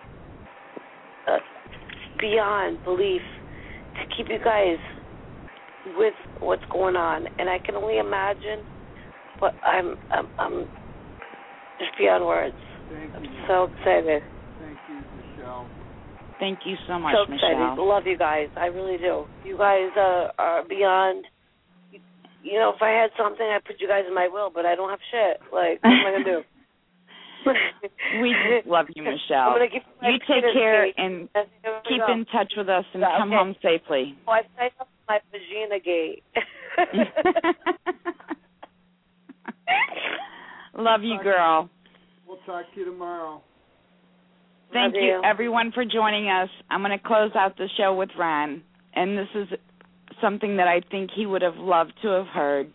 S8: beyond belief to keep you guys with what's going on, and I can only imagine. But I'm just beyond words. I'm so excited.
S5: Thank you, Michelle.
S3: Thank you so much,
S8: so excited.
S3: Michelle.
S8: Love you guys. I really do. You guys are beyond. You know, if I had something, I'd put you guys in my will, but I don't have shit. Like, what am I gonna do?
S3: We just love you, Michelle. You take care and keep in touch with us and come home safely.
S8: Oh, I signed up for my Vagina Gate.
S3: Love you, girl.
S5: We'll talk to you tomorrow.
S3: Thank you, everyone, for joining us. I'm going to close out the show with Ron, and this is something that I think he would have loved to have heard.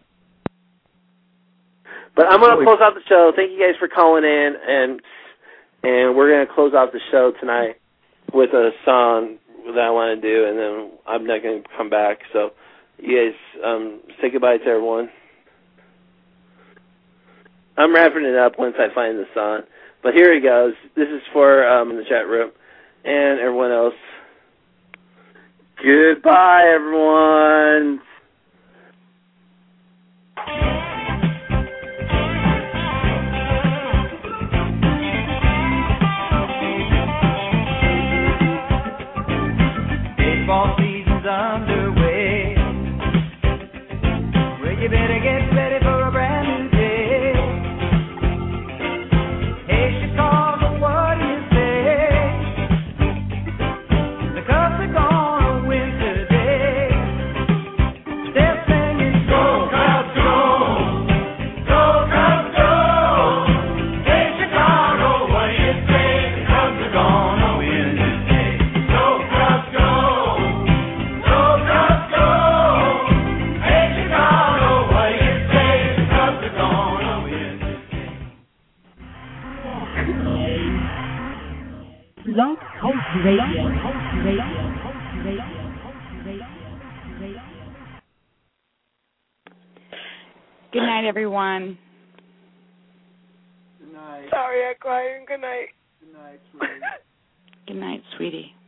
S2: But I'm going to close out the show. Thank you guys for calling in, and we're going to close out the show tonight with a song that I want to do, and then I'm not going to come back. So you guys say goodbye to everyone. I'm wrapping it up once I find the song. But here he goes. This is for in the chat room and everyone else. Goodbye, everyone.
S16: Baseball season's underway. Well, you better get ready for a brand new day. Hey, Chicago, what do you say? The Cubs are gonna win today. They're singing, go Cubs, go! Go Cubs, go! Hey, Chicago, what do you say? The Cubs are gonna win today. Go Cubs, go!
S1: Blog Talk Radio.
S3: Good night, everyone.
S5: Good night.
S8: Sorry, I cried. Good night.
S5: Good night, sweetie.
S3: Good night, sweetie.